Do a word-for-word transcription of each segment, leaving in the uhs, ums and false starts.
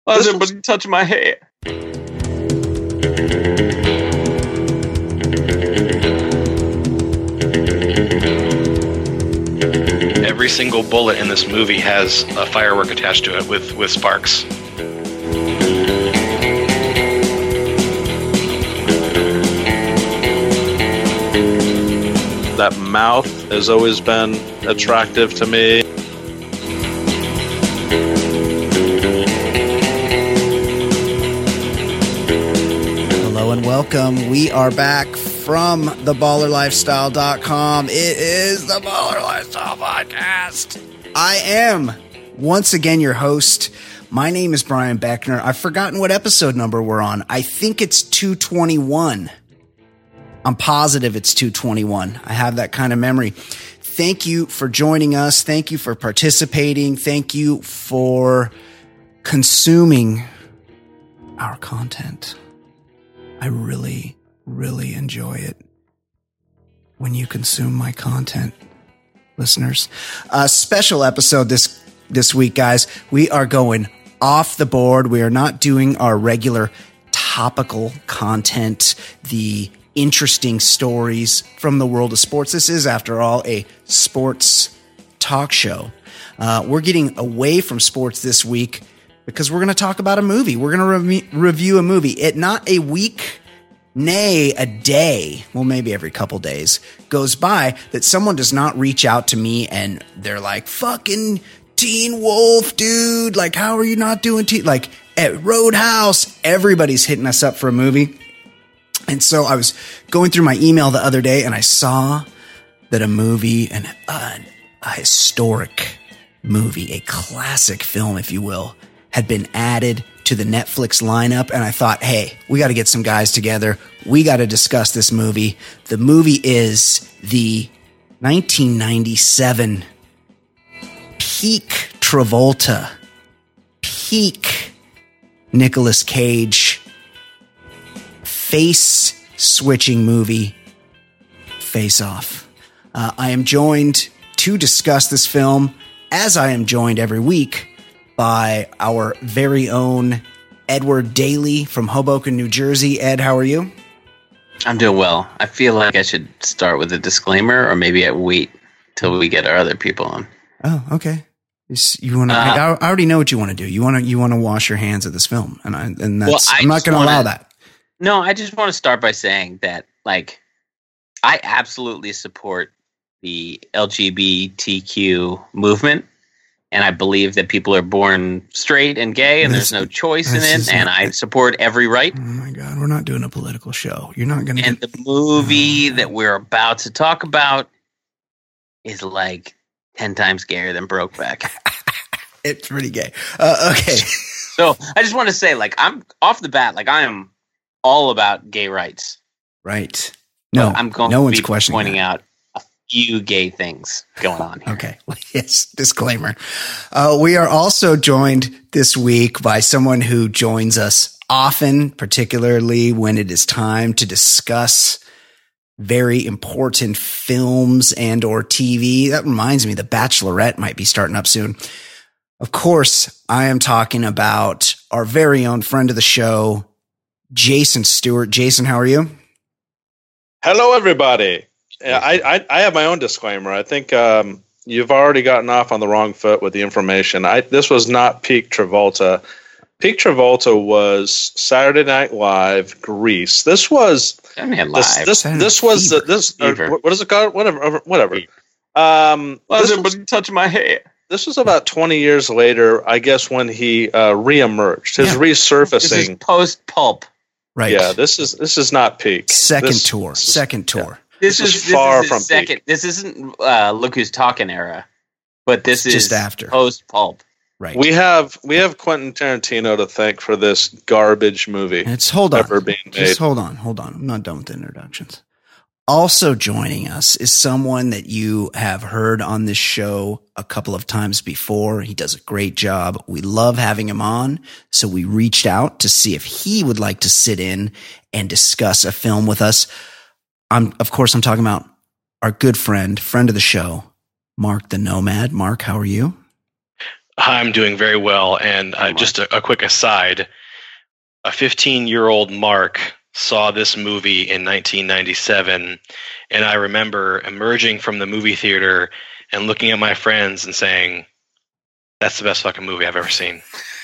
Why is everybody touching my hair? Every single bullet in this movie has a firework attached to it with, with sparks. That mouth has always been attractive to me. Hello and welcome. We are back from the baller lifestyle dot com. It is the Baller Lifestyle Podcast. I am once again your host. My name is Brian Beckner. I've forgotten what episode number we're on. I think it's two twenty-one. I'm positive it's two twenty-one. I have that kind of memory. Thank you for joining us. Thank you for participating. Thank you for consuming our content. I really, really enjoy it when you consume my content, listeners. A special episode this this week, guys. We are going off the board. We are not doing our regular topical content, the interesting stories from the world of sports. This is, after all, a sports talk show. Uh, we're getting away from sports this week because we're going to talk about a movie. We're going to re- review a movie. It not a week, nay, a day, well, maybe every couple days goes by that someone does not reach out to me and they're like, fucking Teen Wolf, dude. Like, how are you not doing Teen? Like, at Roadhouse, everybody's hitting us up for a movie. And so I was going through my email the other day and I saw that a movie, an, uh, a historic movie, a classic film, if you will, had been added to the Netflix lineup. And I thought, hey, we got to get some guys together. We got to discuss this movie. The movie is the nineteen ninety-seven peak Travolta, peak Nicolas Cage, face-switching movie, Face Off. Uh, I am joined to discuss this film, as I am joined every week, by our very own Edward Daly from Hoboken, New Jersey. Ed, how are you? I'm doing well. I feel like I should start with a disclaimer, or maybe I wait till we get our other people on. Oh, okay. You want to? Uh, I, I already know what you want to do. You want to. You want to wash your hands of this film, and I, and that's. Well, I I'm not going to allow that. No, I just want to start by saying that, like, I absolutely support the L G B T Q movement, and I believe that people are born straight and gay, and This- there's no choice in this is it, and not- I support every right. Oh my God, we're not doing a political show. You're not going to. And the movie that we're about to talk about is like ten times gayer than Brokeback. It's pretty gay. Uh, okay. So I just want to say, like, I'm off the bat, like, I am all about gay rights. Right. No, But I'm going no to one's be questioning pointing that. out a few gay things going on here. Okay. Yes. Disclaimer. Uh, we are also joined this week by someone who joins us often, particularly when it is time to discuss very important films and or T V. That reminds me, The Bachelorette might be starting up soon. Of course, I am talking about our very own friend of the show, Jason Stewart. Jason, how are you? Hello, everybody. Yeah, I, I I have my own disclaimer. I think um, you've already gotten off on the wrong foot with the information. I this was not peak Travolta. Peak Travolta was Saturday Night Live, Grease. This was Saturday Night this Live. this, Saturday this was Fever. the, this or Fever. what is it called? Whatever, whatever. Um, Why is this, everybody was, touching my hair? this was about twenty years later, I guess, when he uh, reemerged. His Yeah. This is resurfacing. post pulp. Right. Yeah, this is this is not peak. Second This- tour. this is- Second tour. This, This is, is this far is his from peak. second. This isn't uh, Look Who's Talking era, but this It's is just after. post pulp. Right. We have we have Quentin Tarantino to thank for this garbage movie. And it's hold on. ever being made. Just hold on, hold on. I'm not done with the introductions. Also joining us is someone that you have heard on this show a couple of times before. He does a great job. We love having him on. So we reached out to see if he would like to sit in and discuss a film with us. I'm, of course, I'm talking about our good friend, friend of the show, Mark the Nomad. Mark, how are you? I'm doing very well. And uh, just a, a quick aside, a fifteen-year-old Mark saw this movie in nineteen ninety-seven, and I remember emerging from the movie theater and looking at my friends and saying, that's the best fucking movie I've ever seen.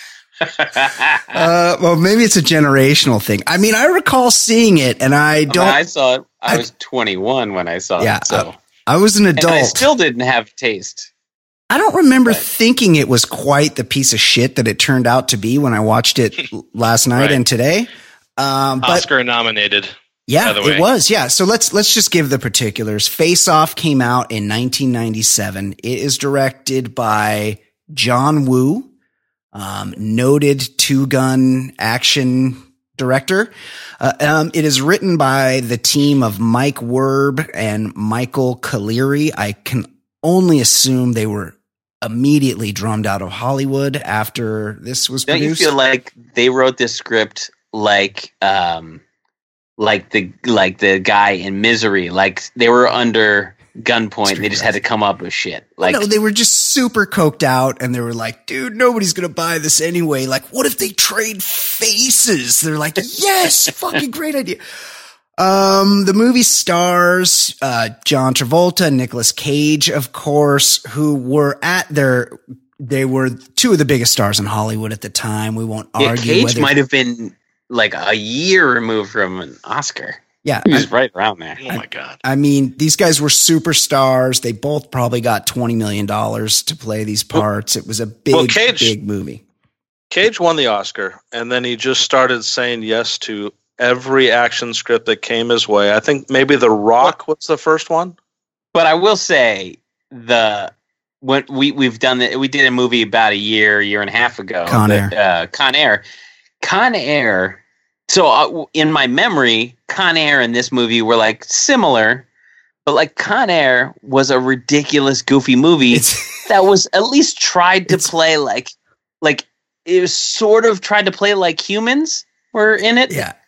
uh, well, maybe it's a generational thing. I mean, I recall seeing it, and I don't. I, mean, I saw it. I, I was twenty-one when I saw yeah, it. So I, I was an adult. And I still didn't have taste. I don't remember but. thinking it was quite the piece of shit that it turned out to be when I watched it last night right. and today. Um, but, Oscar nominated. Yeah, by the way. it was. Yeah. So let's let's just give the particulars. Face Off came out in nineteen ninety-seven. It is directed by John Woo, um, noted two-gun action director. Uh, um, it is written by the team of Mike Werb and Michael Kaleri. I can only assume they were immediately drummed out of Hollywood after this was Don't produced. You feel like they wrote this script like um, like the like the guy in Misery? Like they were under gunpoint. Street they just guys. had to come up with shit. Like no, they were just super coked out, and they were like, "Dude, nobody's gonna buy this anyway. Like, what if they trade faces?" They're like, "Yes, fucking great idea." Um, the movie stars uh, John Travolta and Nicolas Cage, of course, who were at their. They were two of the biggest stars in Hollywood at the time. We won't yeah, argue. Cage whether- might have been like a year removed from an Oscar. Yeah, he was I, right around there. Oh my god! I mean, these guys were superstars. They both probably got twenty million dollars to play these parts. It was a big, well, Cage, big movie. Cage won the Oscar, and then he just started saying yes to every action script that came his way. I think maybe The Rock was the first one. But I will say the when we we've done that, we did a movie about a year, year and a half ago. Con Air. Uh, Con Air. Con Air. So uh, in my memory, Con Air and this movie were like similar, but like Con Air was a ridiculous, goofy movie it's, that was at least tried to play like, like it was sort of tried to play like humans were in it. Yeah.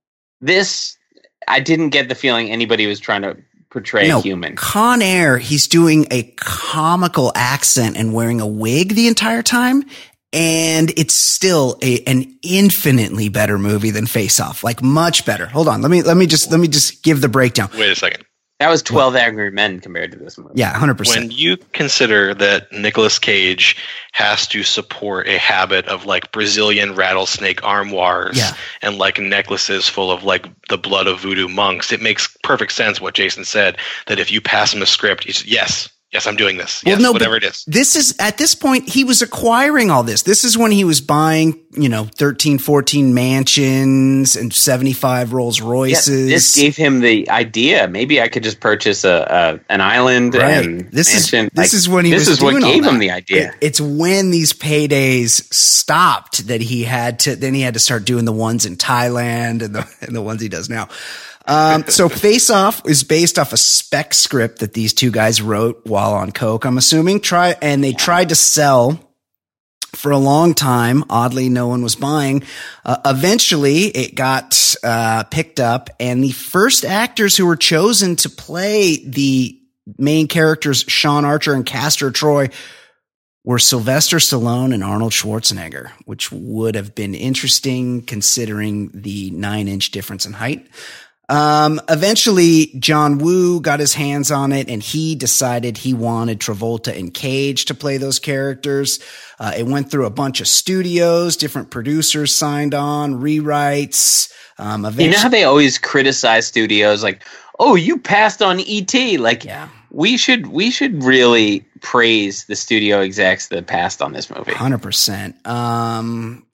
This, I didn't get the feeling anybody was trying to portray no, a human. Con Air, he's doing a comical accent and wearing a wig the entire time. And it's still a, an infinitely better movie than Face Off, like much better. Hold on. Let me, let me just, let me just give the breakdown. Wait a second. That was twelve what? Angry Men compared to this movie. Yeah, one hundred percent. When you consider that Nicolas Cage has to support a habit of like Brazilian rattlesnake armoires yeah. and like necklaces full of like the blood of voodoo monks, it makes perfect sense what Jason said, that if you pass him a script, he's yes, yes, I'm doing this. Yes, well, no, whatever it is. This is, at this point, he was acquiring all this. This is when he was buying, you know, thirteen, fourteen mansions and seventy-five Rolls Royces. Yeah, this gave him the idea. Maybe I could just purchase a, a an island right. and this mansion. Is, this like, is when he this was is what doing gave all him that. the idea. It, it's when these paydays stopped that he had to, then he had to start doing the ones in Thailand and the, and the ones he does now. Um, so Face Off is based off a spec script that these two guys wrote while on coke, I'm assuming. Try, and they tried to sell for a long time. Oddly, no one was buying. Uh, eventually it got, uh, picked up, and the first actors who were chosen to play the main characters, Sean Archer and Castor Troy, were Sylvester Stallone and Arnold Schwarzenegger, which would have been interesting considering the nine inch difference in height. Um, eventually John Woo got his hands on it, and he decided he wanted Travolta and Cage to play those characters. Uh, it went through a bunch of studios, different producers signed on, rewrites. Um, eventually- you know how they always criticize studios like, oh, you passed on E T. Like, yeah. we should, we should really praise the studio execs that passed on this movie. one hundred percent. Um,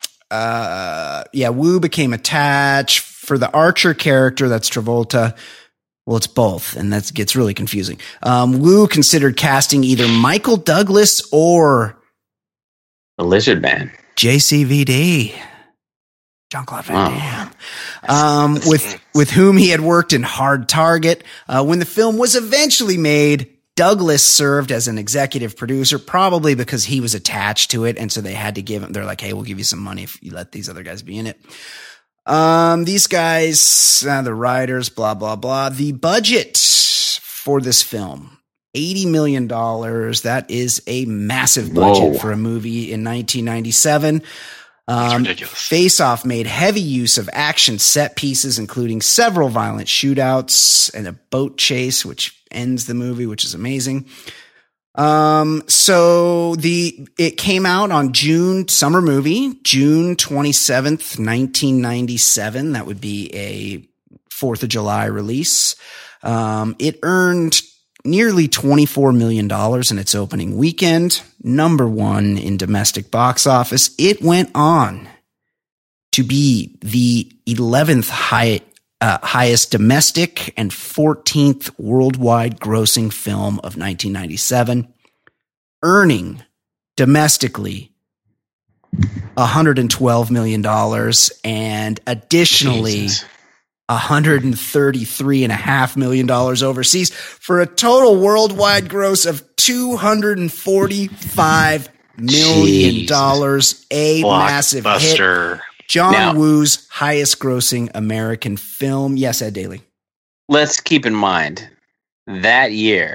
uh, yeah, Woo became attached. For the Archer character, that's Travolta. Well, it's both, and that gets really confusing. Um, Woo considered casting either Michael Douglas or the Lizard Man, J C V D, Jean-Claude Van Damme, um, with with whom he had worked in Hard Target. Uh, when the film was eventually made, Douglas served as an executive producer, probably because he was attached to it, and so they had to give him. They're like, "Hey, we'll give you some money if you let these other guys be in it." Um, these guys, uh, the writers, blah, blah, blah. The budget for this film eighty million dollars. That is a massive budget Whoa. for a movie in nineteen ninety-seven. That's Um, ridiculous. Face Off made heavy use of action set pieces, including several violent shootouts and a boat chase, which ends the movie, which is amazing. Um, so the, it came out on June, summer movie, June twenty-seventh, nineteen ninety-seven. That would be a fourth of July release. Um, it earned nearly twenty-four million dollars in its opening weekend, number one in domestic box office. It went on to be the eleventh high, uh, highest domestic and fourteenth worldwide grossing film of nineteen ninety-seven, earning domestically one hundred twelve million dollars and additionally Jesus. one hundred thirty-three point five million dollars overseas for a total worldwide gross of two hundred forty-five million dollars. A massive hit. Blockbuster. John Now- Woo's highest grossing American film. Yes, Ed Daly. Let's keep in mind that year,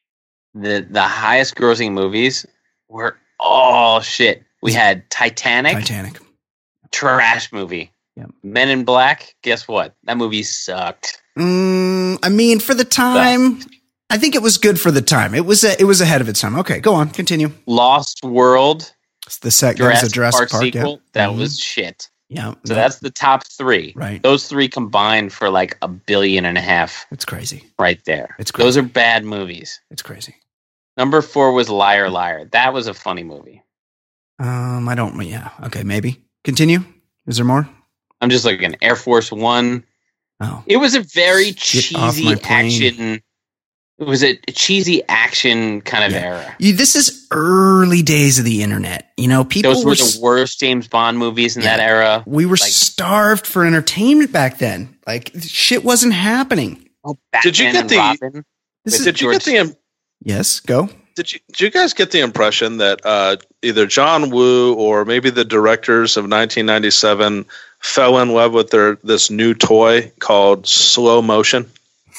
the the highest grossing movies were all shit. We had Titanic, Titanic. trash movie. Yep. Men in Black, guess what? That movie sucked. Mm, I mean, for the time, I think it was good for the time. It was a, it was ahead of its time. Okay, go on, continue. Lost World, It's the sec- that was Jurassic, the Jurassic Park, Park, sequel, yeah. that Mhm. was shit. Yeah. So yeah, that's the top three. right. Those three combined for like a billion and a half It's crazy. right there. It's crazy. Those are bad movies. It's crazy. Number four was Liar Liar. That was a funny movie. Um, I don't. Yeah. Okay, maybe continue. Is there more? I'm just looking. Air Force One. Oh, It was a very Get off cheesy my plane. action. It was a cheesy action kind of Yeah. era. you, this is early days of the internet. You know, people Those were. were the worst James Bond movies in Yeah. that era. we were like- starved for entertainment back then. Like shit wasn't happening. Oh, Did you Batman get and the- Robin. This Wait, is, Did you get the im- yes. Go. did you did you guys get the impression that uh, either John Woo or maybe the directors of nineteen ninety-seven fell in love with their this new toy called slow motion?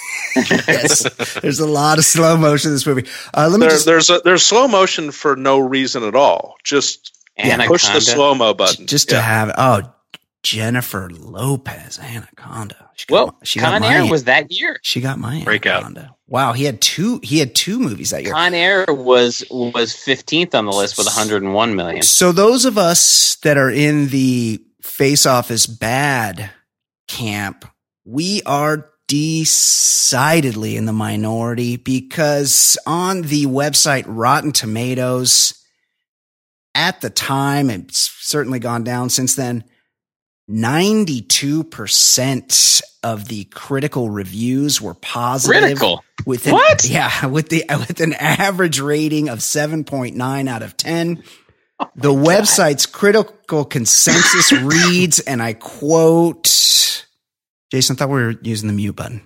Yes. There's a lot of slow motion in this movie. Uh, let me There, just there's a, there's slow motion for no reason at all. Just Anaconda. push the slow mo button. just to Yeah. have oh Jennifer Lopez Anaconda. She got Well, my- she got Con my- Air was that year. She got my Breakout. Anaconda. Wow, he had two. He had two movies that year. Con Air was was fifteenth on the list with one hundred one million. So those of us that are in the face off is bad camp, we are decidedly in the minority because on the website Rotten Tomatoes, at the time, it's certainly gone down since then, ninety-two percent of the critical reviews were positive. Critical. With an, What? Yeah, with the with an average rating of seven point nine out of ten. The website's critical consensus reads, and I quote, Jason, I thought we were using the mute button.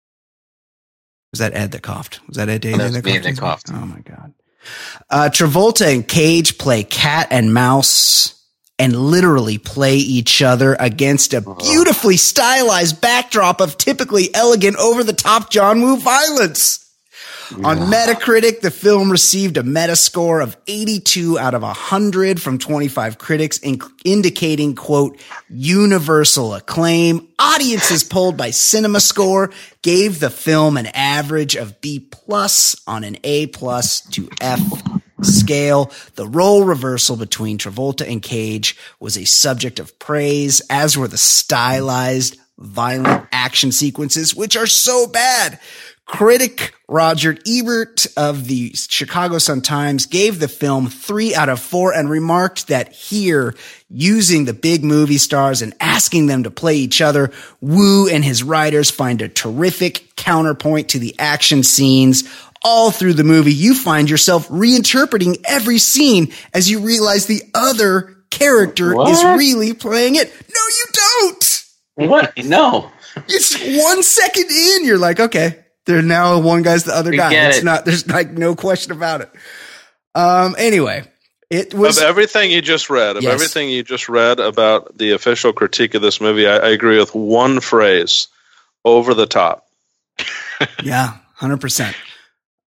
Was that Ed that coughed? Was that Ed Daly That was me that coughed. Oh my God. Uh, Travolta and Cage play cat and mouse and literally play each other against a beautifully stylized backdrop of typically elegant, over-the-top John Woo violence. On Metacritic, the film received a Metascore of eighty-two out of one hundred from twenty-five critics, in- indicating, quote, universal acclaim. Audiences polled by CinemaScore gave the film an average of B plus on an A plus to F scale. The role reversal between Travolta and Cage was a subject of praise, as were the stylized, violent action sequences, which are so bad. Critic Roger Ebert of the Chicago Sun-Times gave the film three out of four and remarked that here, using the big movie stars and asking them to play each other, Woo and his writers find a terrific counterpoint to the action scenes. All through the movie, you find yourself reinterpreting every scene as you realize the other character What? is really playing it. No, you don't. What? No. It's one second in, you're like, okay. They're now one guy's the other We guy. get It's it. not, there's like no question about it. Um, anyway, it was, Of everything you just read, of Yes. everything you just read about the official critique of this movie, I, I agree with one phrase: over the top. yeah, one hundred percent.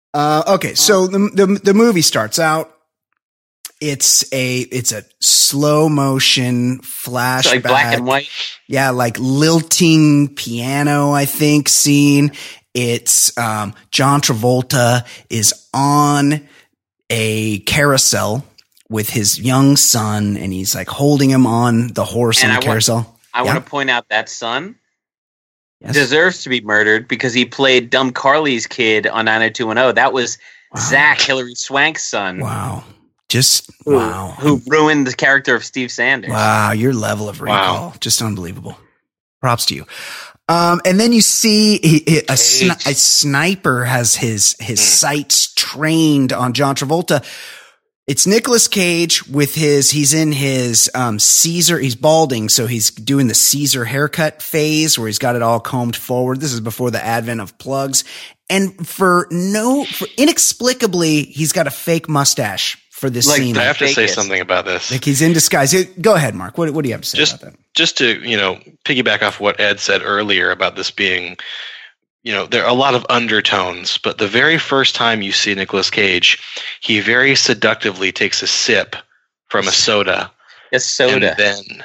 Uh, okay, so the, the the movie starts out. It's a it's a slow motion flashback, So like black and white. yeah, like lilting piano, I think, scene. It's um, John Travolta is on a carousel with his young son, and he's like holding him on the horse And on I the want- carousel. I Yeah. want to point out that son Yes. deserves to be murdered because he played Dumb Carly's kid on nine oh two one oh. That was Wow. Zach, Hillary Swank's son, Wow, just who, wow, who ruined the character of Steve Sanders. wow, your level of recall, just unbelievable. Props to you. Um, and then you see he, he- a, sni- a sniper has his his sights trained on John Travolta. It's Nicolas Cage with his, he's in his, um, Caesar, he's balding. So he's doing the Caesar haircut phase where he's got it all combed forward. This is before the advent of plugs. And for no, for inexplicably, he's got a fake mustache for this Like scene. I have to say Vegas. something about this. Like he's in disguise. Go ahead, Mark. What, what do you have to say Just- about that? Just to, you know, piggyback off what Ed said earlier about this being, you know, there are a lot of undertones, but the very first time you see Nicolas Cage, he very seductively takes a sip from a soda A soda. and then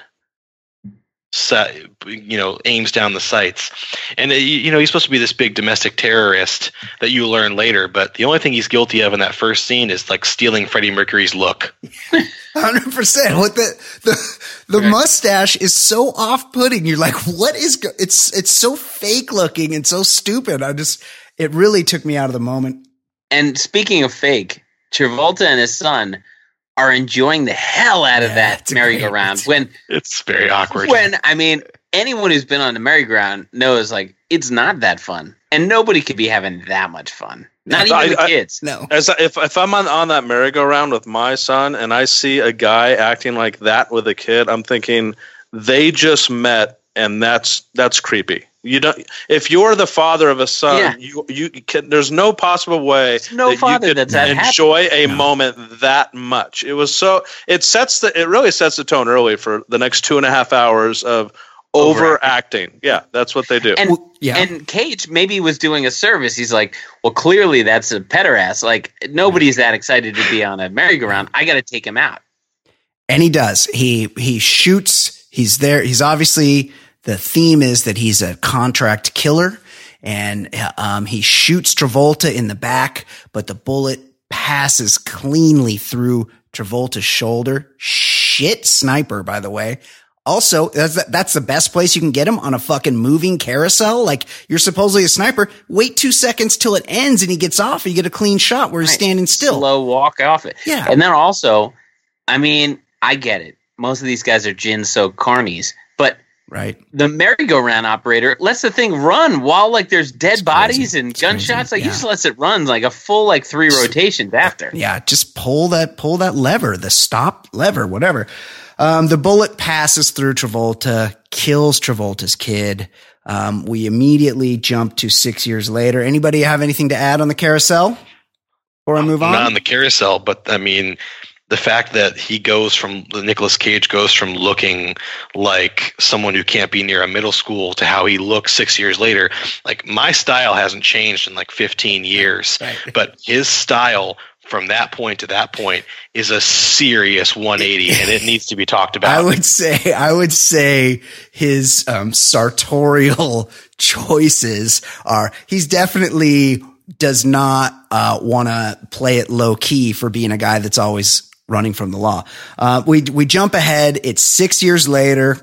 si- you know, aims down the sights. And uh, you you know, he's supposed to be this big domestic terrorist that you learn later, but the only thing he's guilty of in that first scene is like stealing Freddie Mercury's look. Hundred percent. What the the the Right. mustache is so off putting. You're like, what is? Go-? It's it's so fake looking and so stupid. I just it really took me out of the moment. And speaking of fake, Travolta and his son are enjoying the hell out of Yeah, that it's a merry-go-round. great- When, It's very awkward. when I mean, anyone who's been on the merry-go-round knows like it's not that fun, and nobody could be having that much fun. Not I- even the I- kids. No, As I- if if I'm on on that merry-go-round with my son and I see a guy acting like that with a kid, I'm thinking they just met, and that's that's creepy. You don't. If you're the father of a son, Yeah. you you can, there's no possible way There's no that father you could that's that happy. enjoy a No. moment that much. It was so. It sets the. It really sets the tone early for the next two and a half hours of overacting. Yeah, that's what they do. And Well, yeah. and Cage maybe was doing a service. He's like, well, clearly that's a pederast. Like nobody's that excited to be on a merry-go-round. I got to take him out. and he does. He he shoots. He's there. He's obviously the theme is that he's a contract killer, and um, he shoots Travolta in the back, but the bullet passes cleanly through Travolta's shoulder. Shit sniper, by the way. Also, that's that's the best place you can get him, on a fucking moving carousel. Like, you're supposedly a sniper. Wait two seconds till it ends and he gets off, and you get a clean shot where he's Right. standing still. Slow walk off it. Yeah. And then also, I mean, I get it. Most of these guys are gin-soaked carnies, but Right. the merry-go-round operator lets the thing run while like there's dead It's bodies crazy. and It's crazy. gunshots. Like Yeah. he just lets it run like a full like three rotations after. Yeah, just pull that pull that lever, the stop lever, whatever. Um, the bullet passes through Travolta, kills Travolta's kid. Um, we immediately jump to six years later. Anybody have anything to add on the carousel before I move on? Not on the carousel, but I mean, the fact that he goes from the Nicolas Cage goes from looking like someone who can't be near a middle school to how he looks six years later. Like, my style hasn't changed in like fifteen years, Right. but his style from that point to that point is a serious one eighty, and it needs to be talked about. I would say, I would say his um, sartorial choices are. He's definitely does not uh, want to play it low key for being a guy that's always running from the law. Uh, we we jump ahead. It's six years later.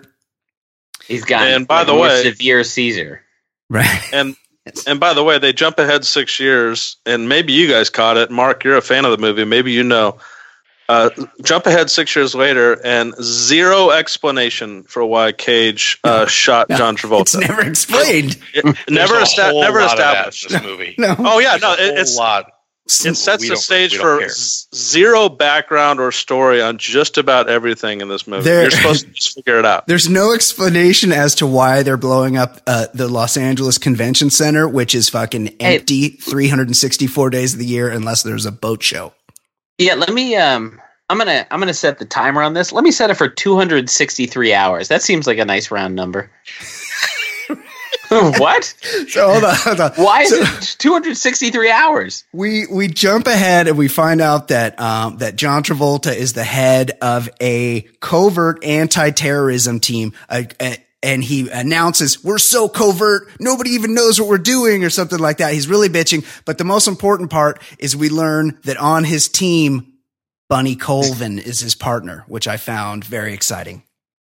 He's got And by like, the more way- severe Caesar. Right. And and by the way, they jump ahead six years, and maybe you guys caught it. Mark, you're a fan of the movie. Maybe you know. Uh, jump ahead six years later, and zero explanation for why Cage uh, shot John It's Travolta. never explained. It- There's never, a esta- whole never lot of that established. in this movie. No. Oh yeah, no, There's a it, whole it's lot. it sets We the don't- stage we don't for care. z- zero background or story on just about everything in this movie. There- You're supposed to just figure it out. There's no explanation as to why they're blowing up uh, the Los Angeles Convention Center, which is fucking empty three hundred sixty-four days of the year unless there's a boat show. Yeah, let me um I'm gonna I'm gonna set the timer on this. Let me set it for two hundred sixty-three hours. That seems like a nice round number. What? So hold on, hold on. Why is So- it two hundred sixty-three hours? We we jump ahead and we find out that um, that John Travolta is the head of a covert anti-terrorism team, uh, uh, and he announces, "We're so covert, nobody even knows what we're doing," or something like that. He's really bitching. But the most important part is we learn that on his team, Bunny Colvin is his partner, which I found very exciting.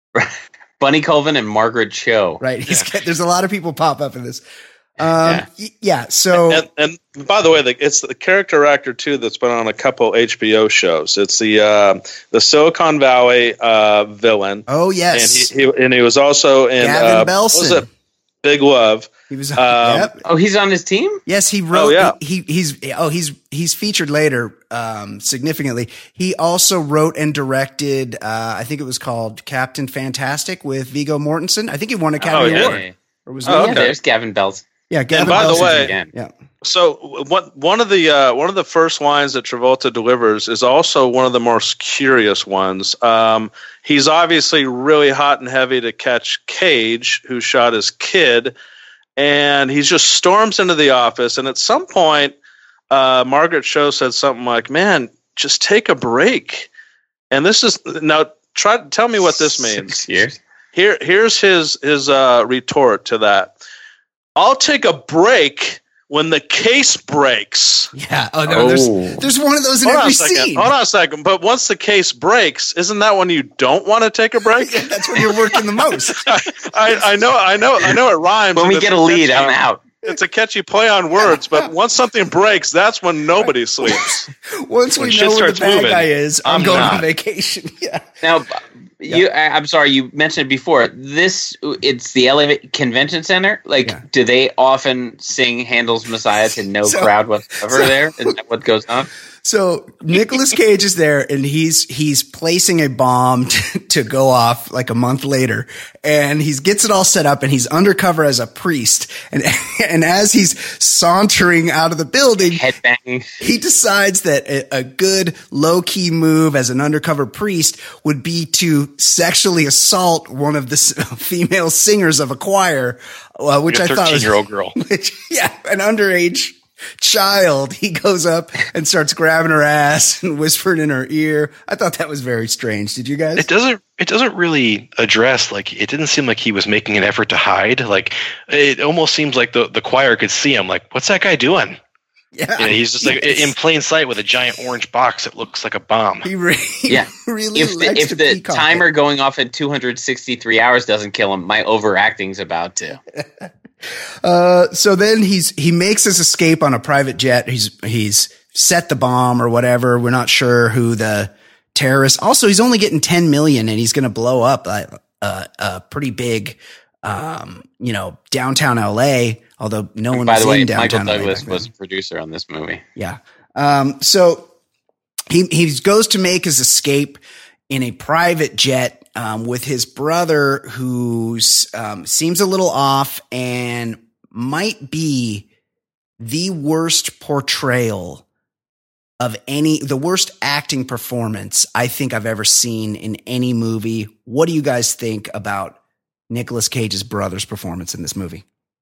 Bunny Colvin and Margaret Cho. Right? He's Yeah. There's a lot of people pop up in this. Um, Yeah. y- yeah. So And, and by the way, the, it's the character actor too that's been on a couple H B O shows. It's the uh, the Silicon Valley uh, villain, oh and yes, he, he and he was also in Gavin uh, Belson. what was it? Big Love. he was. um, yep. Oh, he's on his team? Yes, he wrote. yeah. he, he he's oh he's he's featured later um, significantly. He also wrote and directed. Uh, I think it was called Captain Fantastic with Viggo Mortensen. I think he won an Academy yeah. Award. Or was Oh, it? Yeah, okay. there's Gavin Bells. Yeah, Gavin by the Belson. way- Again. yeah, So what one of the uh, one of the first lines that Travolta delivers is also one of the most curious ones. Um, he's obviously really hot and heavy to catch Cage, who shot his kid, and he just storms into the office. And at some point, uh, Margaret Cho said something like, "Man, just take a break." And this is now try tell me what this means. Six years. Here, here's his his uh, retort to that. I'll take a break when the case breaks. yeah. Oh no, there's Oh. there's one of those in Hold on every a second. scene. Hold on a second. But once the case breaks, isn't that when you don't want to take a break? That's when you're working the most. I, I know, I know, I know it rhymes. When and we it's get a lead, catchy- I'm out. It's a catchy play on words, but once something breaks, that's when nobody sleeps. Once we When know shit where the starts bad moving, guy is, I'm, I'm going on not. vacation. Yeah. Now, you, I, I'm sorry, you mentioned it before. This, it's the L A Convention Center. Like, Yeah. do they often sing Handel's Messiah to no So- crowd whatsoever so- there? Is that what goes on? So Nicolas Cage is there and he's he's placing a bomb to, to go off like a month later, and he gets it all set up and he's undercover as a priest, and and as he's sauntering out of the building, Headbanging. he decides that a, a good low key move as an undercover priest would be to sexually assault one of the s- female singers of a choir, uh, which I Like a thought was thirteen-year-old girl. which, yeah, an underage child. He goes up and starts grabbing her ass and whispering in her ear. I thought that was very strange. Did you guys? It doesn't. It doesn't really address. Like, it didn't seem like he was making an effort to hide. Like, it almost seems like the the choir could see him. Like, what's that guy doing? Yeah, You know, he's just like Yes. in plain sight with a giant orange box that looks like a bomb. He, re- he Yeah. really If the, likes if to the peacock timer it. going off at two hundred sixty-three hours doesn't kill him, my overacting's about to. Uh, so then he's he makes his escape on a private jet. He's he's set the bomb or whatever. We're not sure who the terrorist. Also, he's only getting ten million, and he's going to blow up a, a, a pretty big, um, you know, downtown L A. Although no one By was the way, in Michael downtown L A Douglas back then. was a producer on this movie. Yeah. Um, so he, he goes to make his escape in a private jet, um, with his brother who's, um, seems a little off and might be the worst portrayal of any, the worst acting performance I think I've ever seen in any movie. What do you guys think about Nicolas Cage's brother's performance in this movie?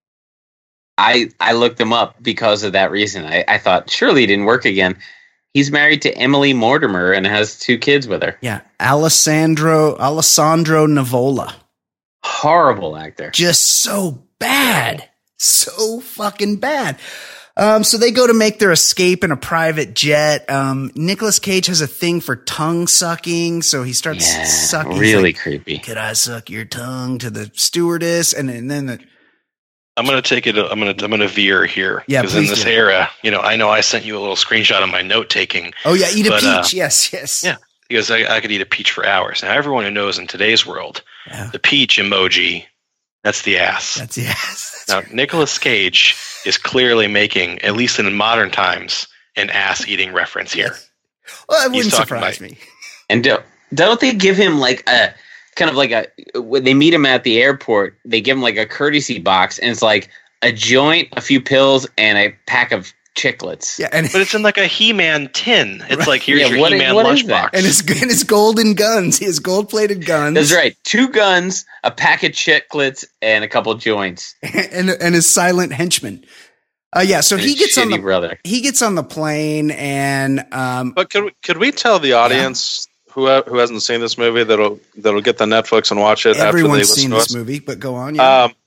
I, I looked him up because of that reason. I, I thought, surely he didn't work again. He's married to Emily Mortimer and has two kids with her. Yeah. Alessandro, Alessandro Nivola. Horrible actor. Just so bad. So fucking bad. Um, so they go to make their escape in a private jet. Um, Nicolas Cage has a thing for tongue sucking. So he starts Yeah, sucking. He's really like, creepy. could I suck your tongue to the stewardess? And, and then the, I'm gonna take it. I'm gonna. I'm gonna veer here. Yeah, Because in please this do. era, you know, I know I sent you a little screenshot of my note taking. oh yeah, eat a But, peach. uh, yes, yes. yeah. Because I, I could eat a peach for hours. Now everyone who knows in today's world, Yeah. the peach emoji, that's the ass. That's yes. That's Now right. Nicolas Cage is clearly making, at least in modern times, an ass eating reference here. Yes. Well, that He's wouldn't talking surprise about- me. And don't, don't they give him like a kind of like a when they meet him at the airport, they give him like a courtesy box, and it's like a joint, a few pills, and a pack of chiclets. Yeah, and but it's in like a He-Man tin. It's Right. like here's Yeah, your what is- He-Man what is that? lunchbox. and his and his golden guns, his gold plated guns. That's right. Two guns, a pack of chiclets, and a couple joints. and and his silent henchman. Uh, yeah, so And he his gets on shitty the brother. he gets on the plane and um, But could we, could we tell the audience who ha- who hasn't seen this movie that'll that'll get the Netflix and watch it after they everyone's listen seen to this us? movie, but go on. Yeah. Um,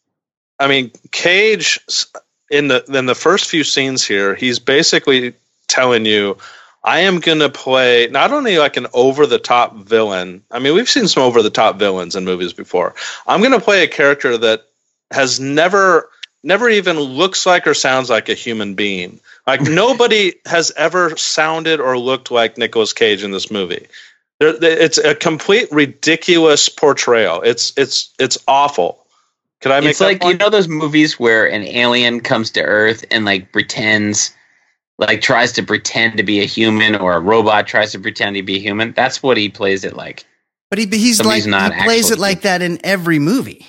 I mean, Cage in the in the first few scenes here, he's basically telling you, "I am going to play not only like an over the top villain. I mean, we've seen some over the top villains in movies before. I'm going to play a character that has never." never even looks like or sounds like a human being. Like nobody has ever sounded or looked like Nicolas Cage in this movie. There, it's a complete ridiculous portrayal. It's it's it's awful. Could I make It's that like, point? you know those movies where an alien comes to Earth and like pretends, like tries to pretend to be a human, or a robot tries to pretend to be a human? That's what he plays it like. But he he's Somebody's like not he plays actually- it like that in every movie.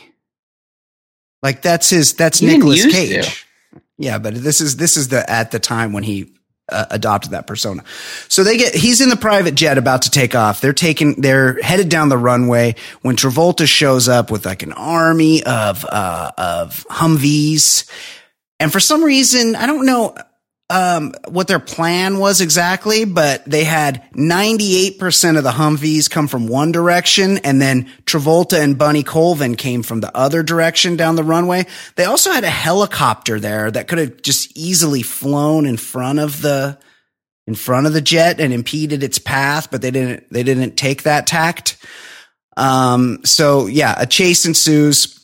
Like that's his that's He didn't Nicolas used Cage. Yeah, but this is this is the at the time when he uh, adopted that persona. So they get he's in the private jet about to take off. They're taking they're headed down the runway when Travolta shows up with like an army of uh of Humvees. And for some reason, I don't know um what their plan was exactly, but they had ninety-eight percent of the Humvees come from one direction, and then Travolta and Bunny Colvin came from the other direction down the runway. They also had a helicopter there that could have just easily flown in front of the in front of the jet and impeded its path, but they didn't they didn't take that tact. Um so yeah, a chase ensues.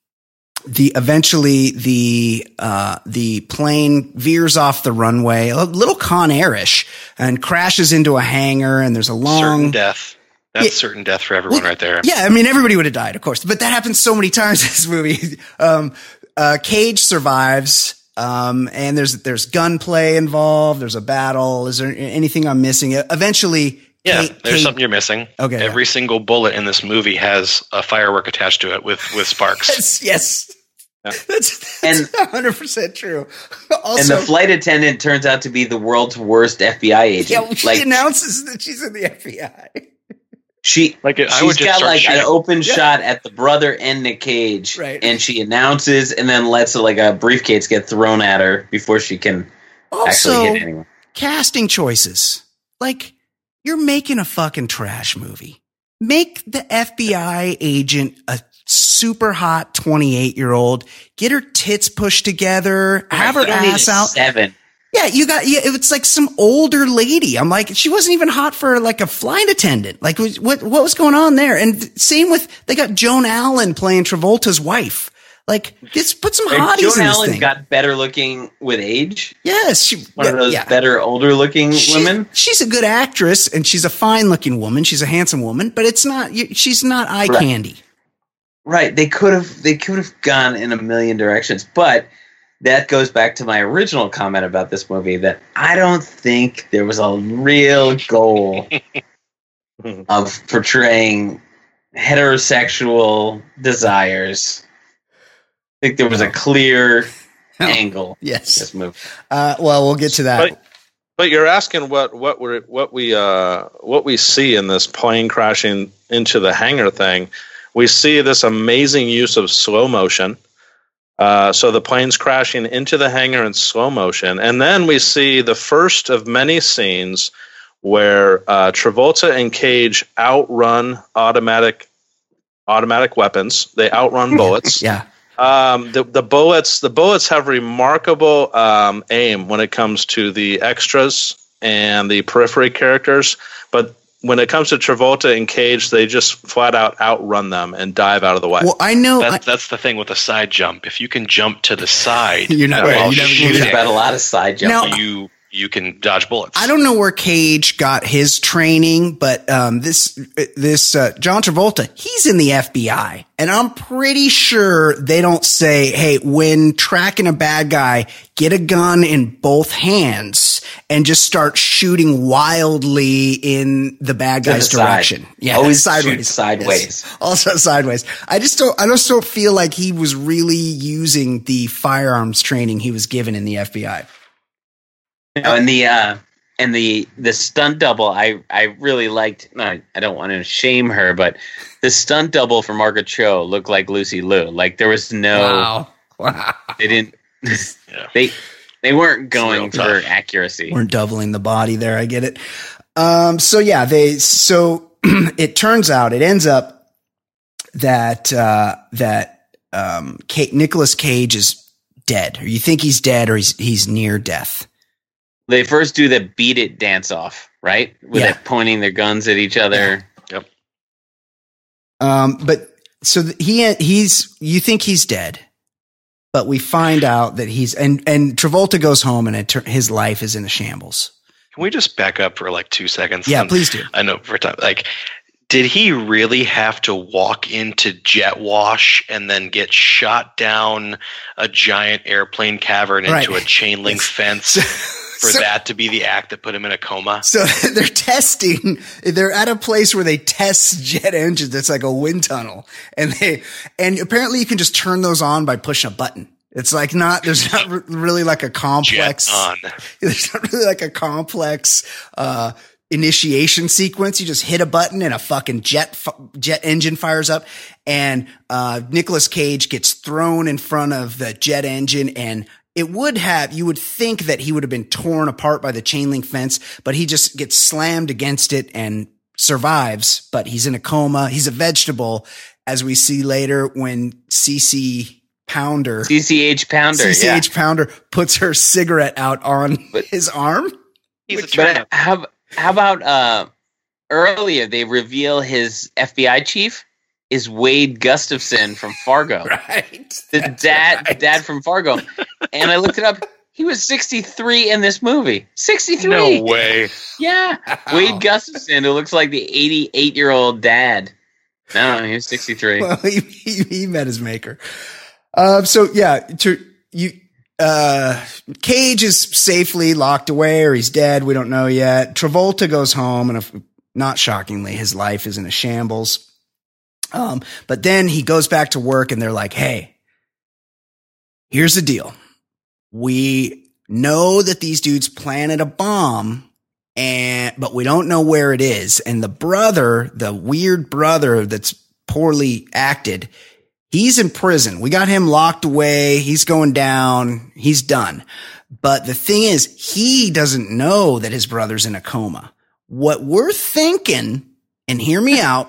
The eventually the uh the plane veers off the runway, a little Con Air-ish, and crashes into a hangar, and there's a long certain death. That's Yeah. certain death for everyone Well, right there. Yeah, I mean everybody would have died, of course, but that happens so many times in this movie. Um uh Cage survives, um and there's there's gunplay involved, there's a battle. Is there anything I'm missing? Eventually Yeah, Cage, there's Cage- something you're missing. Okay, Every single bullet in this movie has a firework attached to it with with sparks. Yes, yes. Yeah. That's, that's And- one hundred percent true. Also, And the flight attendant turns out to be the world's worst F B I agent. yeah, she like announces that she's in the F B I. she, Like I she's would just got start like shooting. an open Yeah. shot at the brother and Nick Cage, Right. and she announces, and then lets like a briefcase get thrown at her before she can Also, actually hit anyone. casting choices. Like, you're making a fucking trash movie. Make the F B I agent a super hot twenty-eight year old. Get her tits pushed together. Have her You don't need ass a out. Seven. Yeah, you got, yeah, it's like some older lady. I'm like, she wasn't even hot for like a flight attendant. Like, what, what was going on there? And same with, they got Joan Allen playing Travolta's wife. Like, just put some And hotties Joan in this Allen thing. got better looking with age. yes, she, One of those yeah. better older looking She's- women. She's a good actress and she's a fine looking woman. She's a handsome woman, but it's not, you- she's not eye Right. candy. Right. They could have they could have gone in a million directions. But that goes back to my original comment about this movie, that I don't think there was a real goal of portraying heterosexual desires. I think there was a clear No. angle in Yes. this movie. Uh, well, we'll get to that. But, but you're asking what what we what we uh what we see in this plane crashing into the hangar thing. We see this amazing use of slow motion. Uh, so the plane's crashing into the hangar in slow motion, and then we see the first of many scenes where uh, Travolta and Cage outrun automatic automatic weapons. They outrun bullets. yeah. Um, the the bullets the bullets have remarkable um, aim when it comes to the extras and the periphery characters, but when it comes to Travolta and Cage, they just flat out outrun them and dive out of the way. Well, I know. That's, I, that's the thing with a side jump. If you can jump to the side, You're not- while right, you never do shooting, There's about a lot of side Now- jumping. you you can dodge bullets. I don't know where Cage got his training, but um, this this uh, John Travolta, he's in the F B I, and I'm pretty sure they don't say, "Hey, when tracking a bad guy, get a gun in both hands and just start shooting wildly in the bad To the guy's side. direction." Yeah, Always shoot sideways, sideways. Yes. Also sideways. I just don't. I just don't feel like he was really using the firearms training he was given in the F B I. and the uh, and the the stunt double, I I really liked. No, I don't want to shame her, but the stunt double for Margaret Cho looked like Lucy Liu. Like there was no, wow, wow. They didn't. Yeah. They they weren't going for accuracy. Weren't doubling the body there. I get it. Um. So yeah, they. So it turns out it ends up that uh, that um, Kate, Nicolas Cage is dead, or you think he's dead, or he's he's near death. They first do the beat it dance off, right? With Yeah. it pointing their guns at each other. Yep. Um, but so th- he he's you think he's dead, but we find out that he's and and Travolta goes home and it, tur- his life is in a shambles. Can we just back up for like two seconds? Yeah, Um, please do. I know for time. Like, did he really have to walk into jet wash and then get shot down a giant airplane cavern into Right. a chain link fence for so- that to be the act that put him in a coma? So they're testing. They're at a place where they test jet engines. It's like a wind tunnel, and they and apparently you can just turn those on by pushing a button. It's like not. There's not r- really like a complex. Jet on. There's not really like a complex uh, initiation sequence. You just hit a button and a fucking jet fu- jet engine fires up, and uh, Nicolas Cage gets thrown in front of the jet engine, and it would have, you would think that he would have been torn apart by the chain link fence, but he just gets slammed against it and survives, but he's in a coma. He's a vegetable, as we see later when Cece Pounder, C C H Pounder. C C H yeah. Pounder puts her cigarette out on But- his arm. He's a But turnip. how how about uh, earlier they reveal his F B I chief is Wade Gustafson from Fargo, Right. the That's dad right. dad from Fargo, and I looked it up. He was sixty-three in this movie. sixty-three. No way. Yeah, Wow. Wade Gustafson, who looks like the eighty-eight year old dad. No, he was sixty-three. Well, he, he, he met his maker. Uh, so yeah, to you, uh, Cage is safely locked away or he's dead. We don't know yet. Travolta goes home and if, not shockingly, his life is in a shambles. Um, but then he goes back to work and they're like, hey, here's the deal. We know that these dudes planted a bomb and, but we don't know where it is. And the brother, the weird brother that's poorly acted, he's in prison. We got him locked away. He's going down. He's done. But the thing is, he doesn't know that his brother's in a coma. What we're thinking, and hear me out,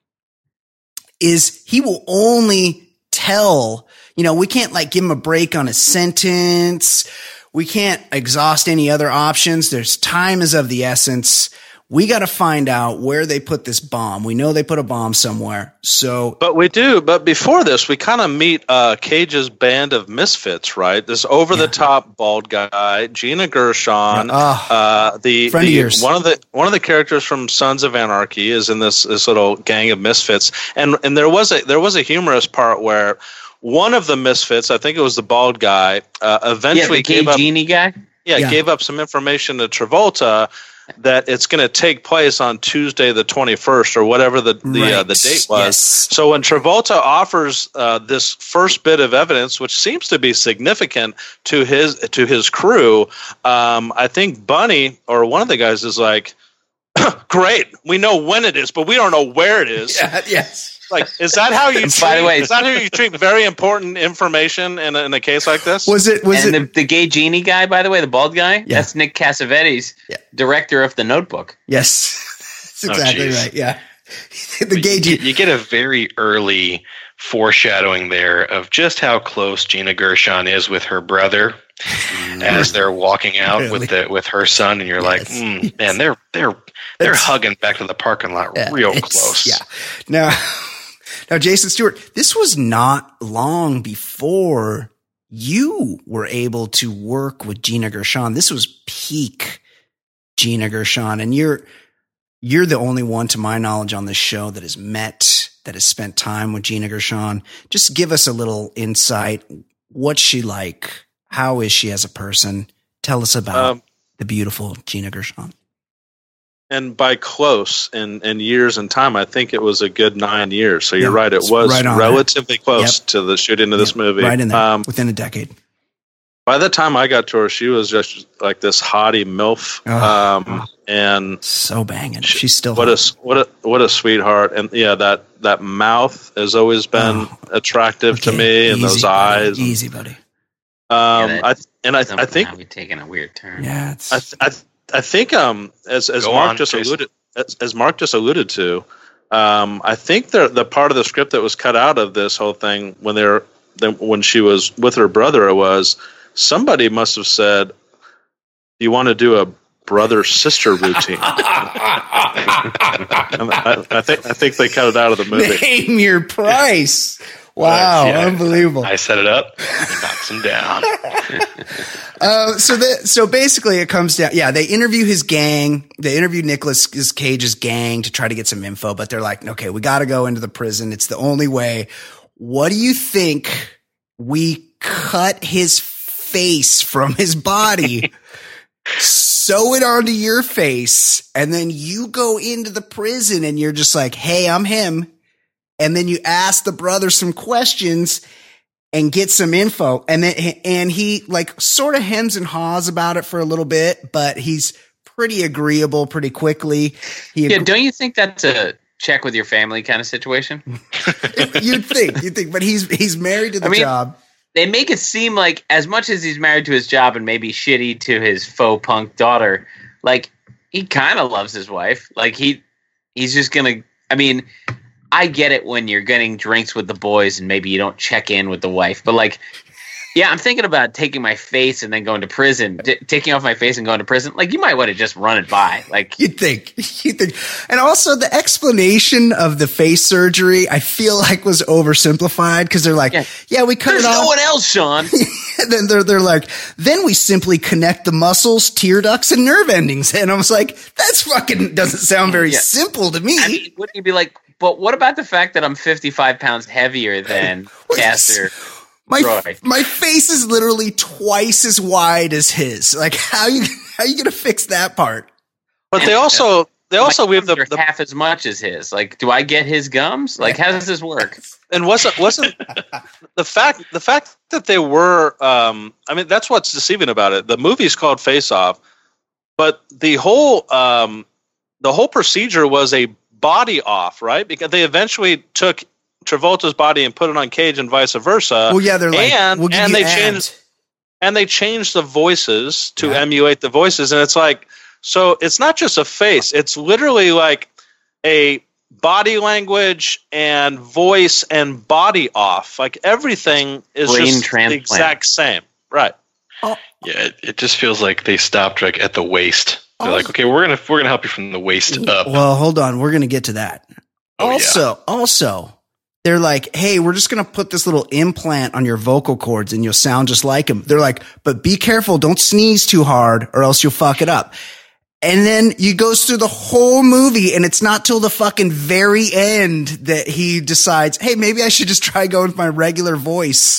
is he will only tell, you know, we can't like give him a break on a sentence. We can't exhaust any other options. There's time is of the essence. We got to find out where they put this bomb. We know they put a bomb somewhere. So, But we do. But before this, we kind of meet uh, Cage's band of misfits, right? This over-the-top bald guy, Gina Gershon, Yeah. Oh, uh, the, friend of the yours. one of the one of the characters from Sons of Anarchy is in this this little gang of misfits, and and there was a there was a humorous part where one of the misfits, I think it was the bald guy, uh, Yeah, eventually the gave gay up. genie guy. Yeah, Yeah. gave up some information to Travolta that it's going to take place on Tuesday the twenty-first or whatever the the, uh, Right. the date was. Yes. So when Travolta offers uh, this first bit of evidence, which seems to be significant to his to his crew, um, I think Bunny or one of the guys is like, "Great, we know when it is, but we don't know where it is." yeah, yes. Like, is that how you? And treat, by the way- is that how you treat very important information in a, in a case like this? Was it, was and it, the, the gay genie guy, by the way, the bald guy, Yeah. that's Nick Cassavetes, Yeah. director of The Notebook. yes, that's Oh, exactly geez. right. Yeah. The You gay get, G- you get a very early foreshadowing there of just how close Gina Gershon is with her brother as they're walking out Really? with the with her son, and you're like, Yes, mm, yes. man, they're they're they're It's- hugging back to the parking lot Yeah, real it's- close. Yeah. Now, now, Jason Stewart, this was not long before you were able to work with Gina Gershon. This was peak Gina Gershon, and you're you're the only one, to my knowledge, on this show that has met, that has spent time with Gina Gershon. Just give us a little insight. What's she like? How is she as a person? Tell us about Um, the beautiful Gina Gershon. And by close in, in years and time, I think it was a good nine years. So you're Yeah, right; it it's was right on relatively close Yep. to the shooting of this Yep, movie. Right in there, Um, within a decade. By the time I got to her, she was just like this haughty MILF, Oh. um, and So banging. She's still what hot. a what a what a sweetheart. And yeah, that that mouth has always been Oh. attractive to Okay, me, and easy, those buddy. eyes. Easy, buddy. Um, Yeah, that- I and I Somehow I think we're taking a weird turn. Yeah, it's I, th- I, th- I think um as as Go Mark on, just Jason. alluded as, as Mark just alluded to, um I think the the part of the script that was cut out of this whole thing when they're then when she was with her brother was somebody must have said, "You want to do a brother sister routine?" And I, I think I think they cut it out of the movie. name your price. Wow, Yeah. unbelievable. I set it up and knocks him down. Uh, so the, so basically it comes down, yeah, they interview his gang. They interview Nicolas Cage's gang to try to get some info, but they're like, okay, we got to go into the prison. It's the only way. What do you think we cut his face from his body, sew it onto your face, and then you go into the prison and you're just like, hey, I'm him. And then you ask the brother some questions and get some info. And then, and he like sort of hems and haws about it for a little bit, but he's pretty agreeable pretty quickly. He, Yeah, don't you think that's a check with your family kind of situation? you'd think, you'd think, but he's, he's married to the I mean- job. They make it seem like as much as he's married to his job and maybe shitty to his faux punk daughter, like he kind of loves his wife. Like he, he's just gonna. I mean, I get it when you're getting drinks with the boys and maybe you don't check in with the wife, but like, yeah, I'm thinking about taking my face and then going to prison, D- taking off my face and going to prison. Like you might want to just run it by. Like You'd think, you'd think. And also the explanation of the face surgery, I feel like was oversimplified because they're like, yeah, Yeah. we cut there's it off. no one else, Sean. And then they're, they're like, then we simply connect the muscles, tear ducts, and nerve endings. And I was like, that's fucking doesn't sound very Yeah. simple to me. I mean, wouldn't you be like, but what about the fact that I'm fifty-five pounds heavier than Caster? my, Roy. my face is literally twice as wide as his. Like, how you, how you going to fix that part? But they also they also My we have the, gums are the half as much as his. Like, do I get his gums? Like, how does this work? and wasn't wasn't the fact the fact that they were um I mean that's what's deceiving about it. The movie's called Face Off, but the whole um the whole procedure was a body off, right? Because they eventually took Travolta's body and put it on Cage and vice versa. Well, yeah, they're like, and we'll give and you they ads. changed and they changed the voices to Yeah. emulate the voices, and it's like, so it's not just a face, it's literally like a body language and voice and body off, like everything is Brain just the transplant. exact same, right? Yeah, it, it just feels like they stopped like at the waist. They're Oh. like, okay, we're gonna we're gonna help you from the waist up. Well, hold on. We're going to get to that. Oh, yeah. also, also, they're like, hey, we're just going to put this little implant on your vocal cords and you'll sound just like him. They're like, but be careful. Don't sneeze too hard or else you'll fuck it up. And then he goes through the whole movie and it's not till the fucking very end that he decides, hey, maybe I should just try going with my regular voice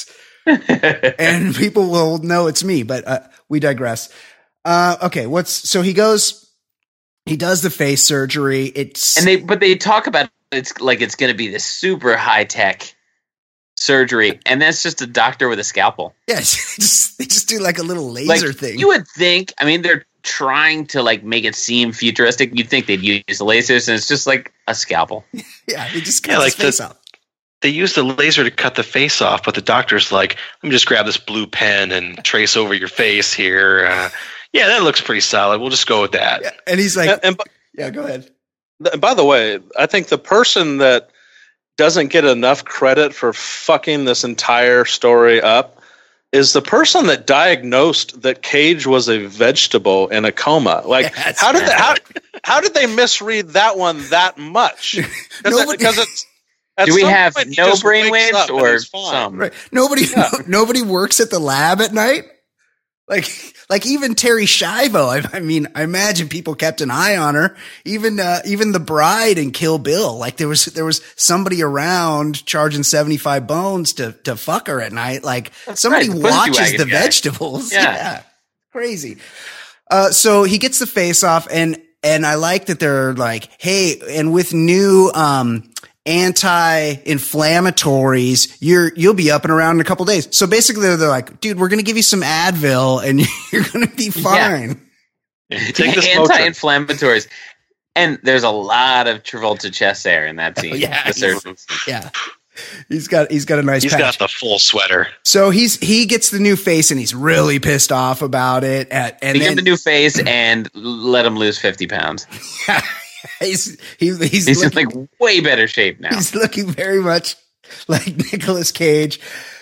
and people will know it's me. But uh, we digress. Uh, okay. What's, so he goes, he does the face surgery. It's, And they, but they talk about it's like it's going to be this super high tech surgery, and that's just a doctor with a scalpel. yeah, they just, they just do like a little laser Like thing. you would think. I mean, they're trying to like make it seem futuristic. You'd think they'd use the lasers, and it's just like a scalpel. yeah, they just cut Yeah, his like the- face off. They use the laser to cut the face off, but the doctor's like, let me just grab this blue pen and trace over your face here. Uh, yeah, that looks pretty solid. We'll just go with that. Yeah, and he's like, And, and, yeah, go ahead. and by the way, I think the person that doesn't get enough credit for fucking this entire story up is the person that diagnosed that Cage was a vegetable in a coma. Like, Yes. how did they, how how did they misread that one that much? Because Nobody- because it's at Do we some have point he no just brain wakes waves up and or he's fine. some? Right. Nobody, no, nobody works at the lab at night. Like, like even Terry Schiavo. I, I mean, I imagine people kept an eye on her. Even, uh, even the bride in Kill Bill. Like there was, there was somebody around charging seventy-five bones to, to fuck her at night. Like somebody right, the pussy watches wagon the guy. vegetables. Yeah. yeah. Crazy. Uh, so he gets the face off and, and I like that they're like, hey, and with new, um, anti-inflammatories, you're you'll be up and around in a couple days. So basically, they're, they're like, dude, we're gonna give you some Advil, and you're gonna be fine. Yeah. Take this anti-inflammatories, and there's a lot of Travolta chest hair in that scene. Oh, yeah, the yeah. He's got he's got a nice. He's patch. got the full sweater. So he's he gets the new face and he's really pissed off about it. At, and Give then, him the new face and let him lose fifty pounds. Yeah, he's he, he's he's looking, in like way better shape now. He's looking very much like Nicolas Cage.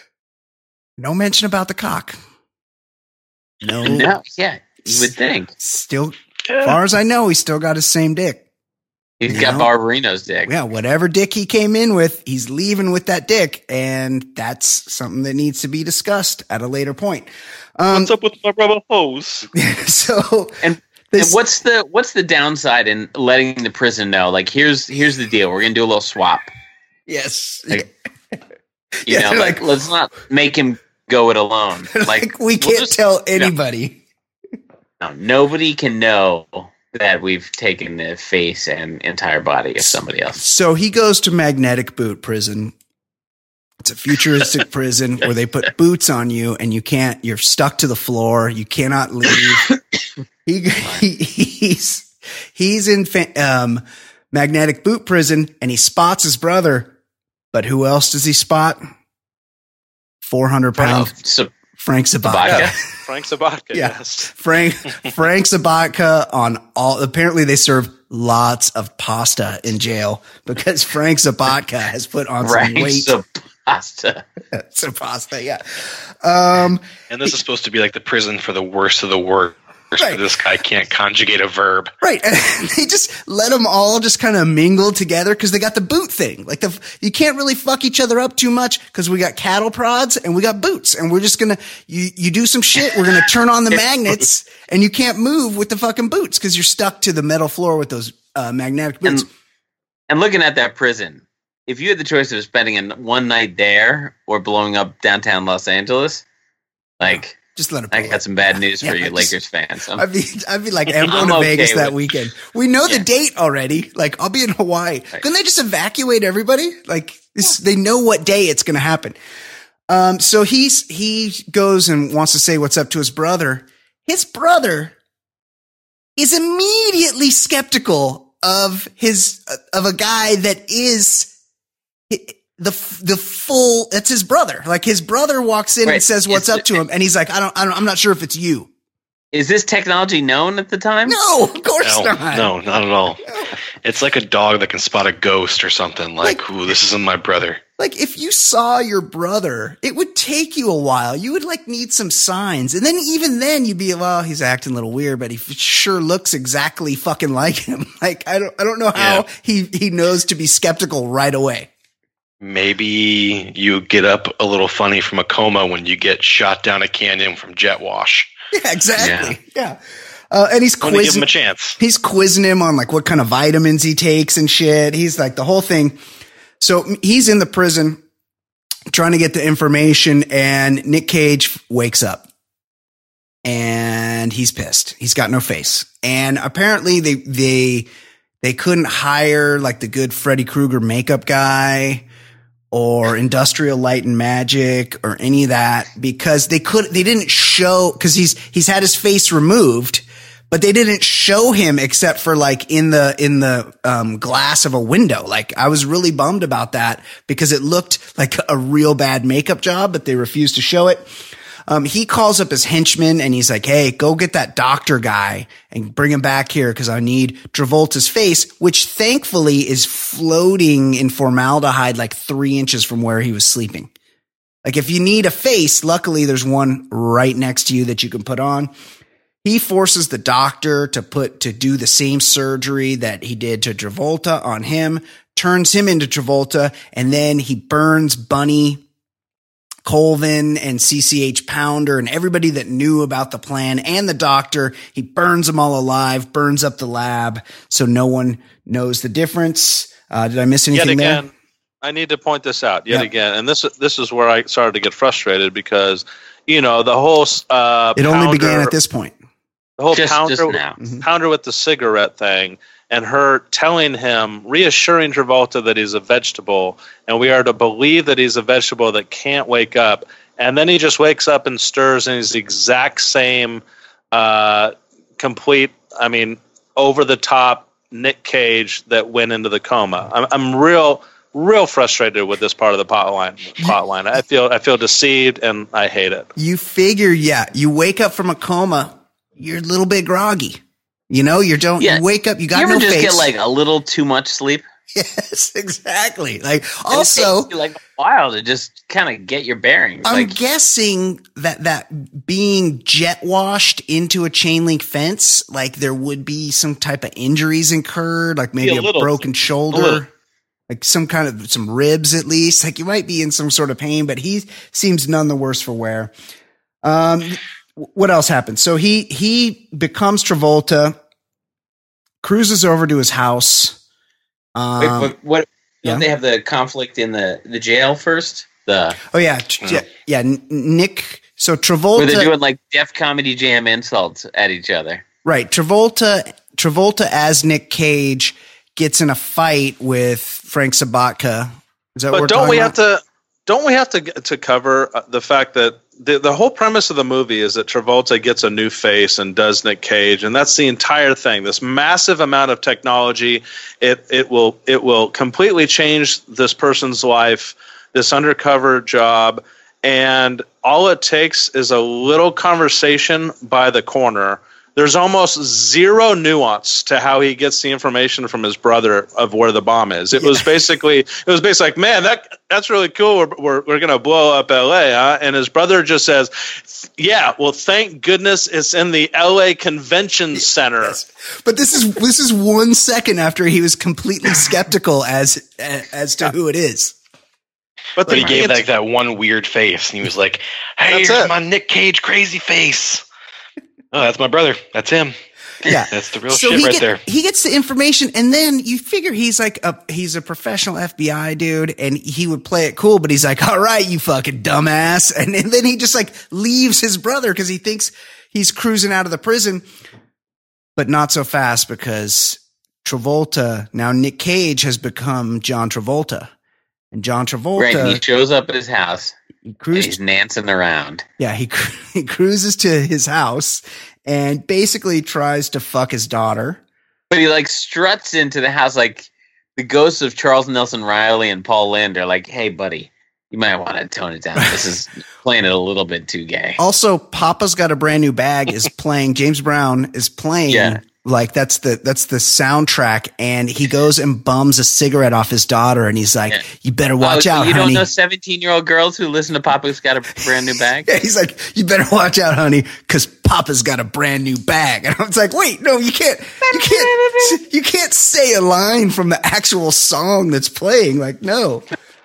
No mention about the cock. No, no, yeah, you would think. Still, as far as I know, he's still got his same dick. He's you got know? Barbarino's dick. Yeah, whatever dick he came in with, he's leaving with that dick, and that's something that needs to be discussed at a later point. Um, what's up with my rubber hose? So, and, this, and what's the what's the downside in letting the prison know? Like, here's here's the deal. We're gonna do a little swap. Yes. Like, you yeah, know, like, like let's not make him go it alone. Like, like we we'll can't just, tell anybody. No, nobody can know that we've taken the face and entire body of somebody else. So he goes to Magnetic Boot Prison. It's a futuristic prison where they put boots on you and you can't, you're stuck to the floor. You cannot leave. he, he he's, he's in um, Magnetic Boot Prison and he spots his brother. But who else does he spot? four hundred pound Oh, so, Frank Sabatka. Frank Sabatka, Yeah. yes. Frank Frank Sabatka on all. Apparently, they serve lots of pasta in jail because Frank Sabatka has put on Frank some weight. Sabatka. Some pasta, yeah. Um, And this is supposed to be like the prison for the worst of the worst. Right. But this guy can't conjugate a verb. right, and they just let them all just kind of mingle together because they got the boot thing. Like the you can't really fuck each other up too much because we got cattle prods and we got boots, and we're just gonna you you do some shit. We're gonna turn on the magnets, and you can't move with the fucking boots because you're stuck to the metal floor with those uh, magnetic boots. And, and looking at that prison, if you had the choice of spending an, one night there or blowing up downtown Los Angeles, like. Just let it. I got some bad news Yeah, for you, just- Lakers fans. I'm, I'd be, I'd be like, I'm going I'm to okay Vegas that with- weekend. We know Yeah. the date already. Like, I'll be in Hawaii. Right. Couldn't they just evacuate everybody? Like, this, they know what day it's going to happen. Um, so he's he goes and wants to say what's up to his brother. His brother is immediately skeptical of his of a guy that is the the full. That's his brother. Like his brother walks in Right. and says what's Is up to him, and he's like, I don't, I don't, I'm not sure if it's you. is this technology known at the time? No, of course No, not. no, not at all. It's like a dog that can spot a ghost or something. Like, Like- ooh, this isn't my brother. Like if you saw your brother, it would take you a while. You would like need some signs. And then even then you'd be, well, he's acting a little weird, but he f- sure looks exactly fucking like him. Like I don't I don't know how Yeah. he he knows to be skeptical right away. Maybe you get up a little funny from a coma when you get shot down a canyon from jet wash. Yeah, exactly. Yeah. Uh, and he's I'm gonna give quizzing him a chance. he's quizzing him on like what kind of vitamins he takes and shit. He's like the whole thing. So he's in the prison trying to get the information, and Nick Cage wakes up and he's pissed. He's got no face. And apparently they, they, they couldn't hire like the good Freddy Krueger makeup guy or Industrial Light and Magic or any of that because they could, they didn't show, cause he's, he's had his face removed, but they didn't show him except for like in the, in the, um, glass of a window. Like I was really bummed about that because it looked like a real bad makeup job, but they refused to show it. Um, he calls up his henchman and he's like, hey, go get that doctor guy and bring him back here because I need Travolta's face, which thankfully is floating in formaldehyde like three inches from where he was sleeping. Like if you need a face, luckily there's one right next to you that you can put on. He forces the doctor to put, to do the same surgery that he did to Travolta on him, turns him into Travolta, and then he burns Bunny Colvin and C C H Pounder and everybody that knew about the plan and the doctor. He burns them all alive, burns up the lab so no one knows the difference. Uh, did I miss anything Yet again, there? I need to point this out yet Yep. again, and this this is where I started to get frustrated because you know the whole uh, It only pounder- began at this point. the whole Just- pounder just now. Mhm. pounder with the cigarette thing, and her telling him, reassuring Travolta that he's a vegetable, and we are to believe that he's a vegetable that can't wake up. And then he just wakes up and stirs, and he's the exact same, uh, complete, I mean, over-the-top Nick Cage that went into the coma. I'm, I'm real, real frustrated with this part of the plot line. Plot line. I feel, I feel deceived, and I hate it. You figure, yeah, you wake up from a coma, you're a little bit groggy. You know, you don't yeah. you wake up, you got you ever no just face. get like a little too much sleep? Yes, exactly. Like also, it takes you like a while to just kind of get your bearings. I'm like, guessing that that being jet washed into a chain link fence, like there would be some type of injuries incurred, like maybe a, a broken shoulder, like some kind of some ribs at least. Like you might be in some sort of pain, but he seems none the worse for wear. Um. What else happened? So he he becomes Travolta, cruises over to his house. Um, Wait, but what? Yeah? Don't they have the conflict in the, the jail first? The oh yeah, yeah, yeah. Nick. So Travolta. Where they're doing like Def Comedy Jam insults at each other. Right. Travolta. Travolta as Nick Cage gets in a fight with Frank Sabatka. Is that but what don't we're we about? have to? Don't we have to to cover the fact that the the whole premise of the movie is that Travolta gets a new face and does Nick Cage, and that's the entire thing. This massive amount of technology, it it will it will completely change this person's life, this undercover job, and all it takes is a little conversation by the corner. There's almost zero nuance to how he gets the information from his brother of where the bomb is. It yeah. was basically, it was basically like, man, that that's really cool. We're we're, we're going to blow up L A, huh? And his brother just says, yeah, well, thank goodness it's in the L A Convention Center. Yes. But this is this is one second after he was completely skeptical as as to who it is. But, but he gave like that one weird face, and he was like, "Hey, here's my Nick Cage crazy face." Oh, that's my brother. That's him. Yeah, that's the real so shit he right get, there. He gets the information, and then you figure he's like a he's a professional F B I dude, and he would play it cool. But he's like, "All right, you fucking dumbass," and, and then he just like leaves his brother because he thinks he's cruising out of the prison, but not so fast because Travolta now Nick Cage has become John Travolta, and John Travolta right. And he shows up at his house. He cruised, he's dancing around. Yeah, he he cruises to his house and basically tries to fuck his daughter. But he like struts into the house like the ghosts of Charles Nelson Riley and Paul Lynde are like, "Hey, buddy, you might want to tone it down. This is playing it a little bit too gay." Also, Papa's Got a Brand New Bag is playing. James Brown is playing. Yeah. Like that's the that's the soundtrack, and he goes and bums a cigarette off his daughter, and he's like, yeah. "You better watch oh, out, you honey." You don't know seventeen-year-old girls who listen to Papa's Got a Brand New Bag? Yeah, he's like, "You better watch out, honey, because Papa's got a brand new bag." And I was like, "Wait, no, you can't, you can't, you can't say a line from the actual song that's playing." Like, no.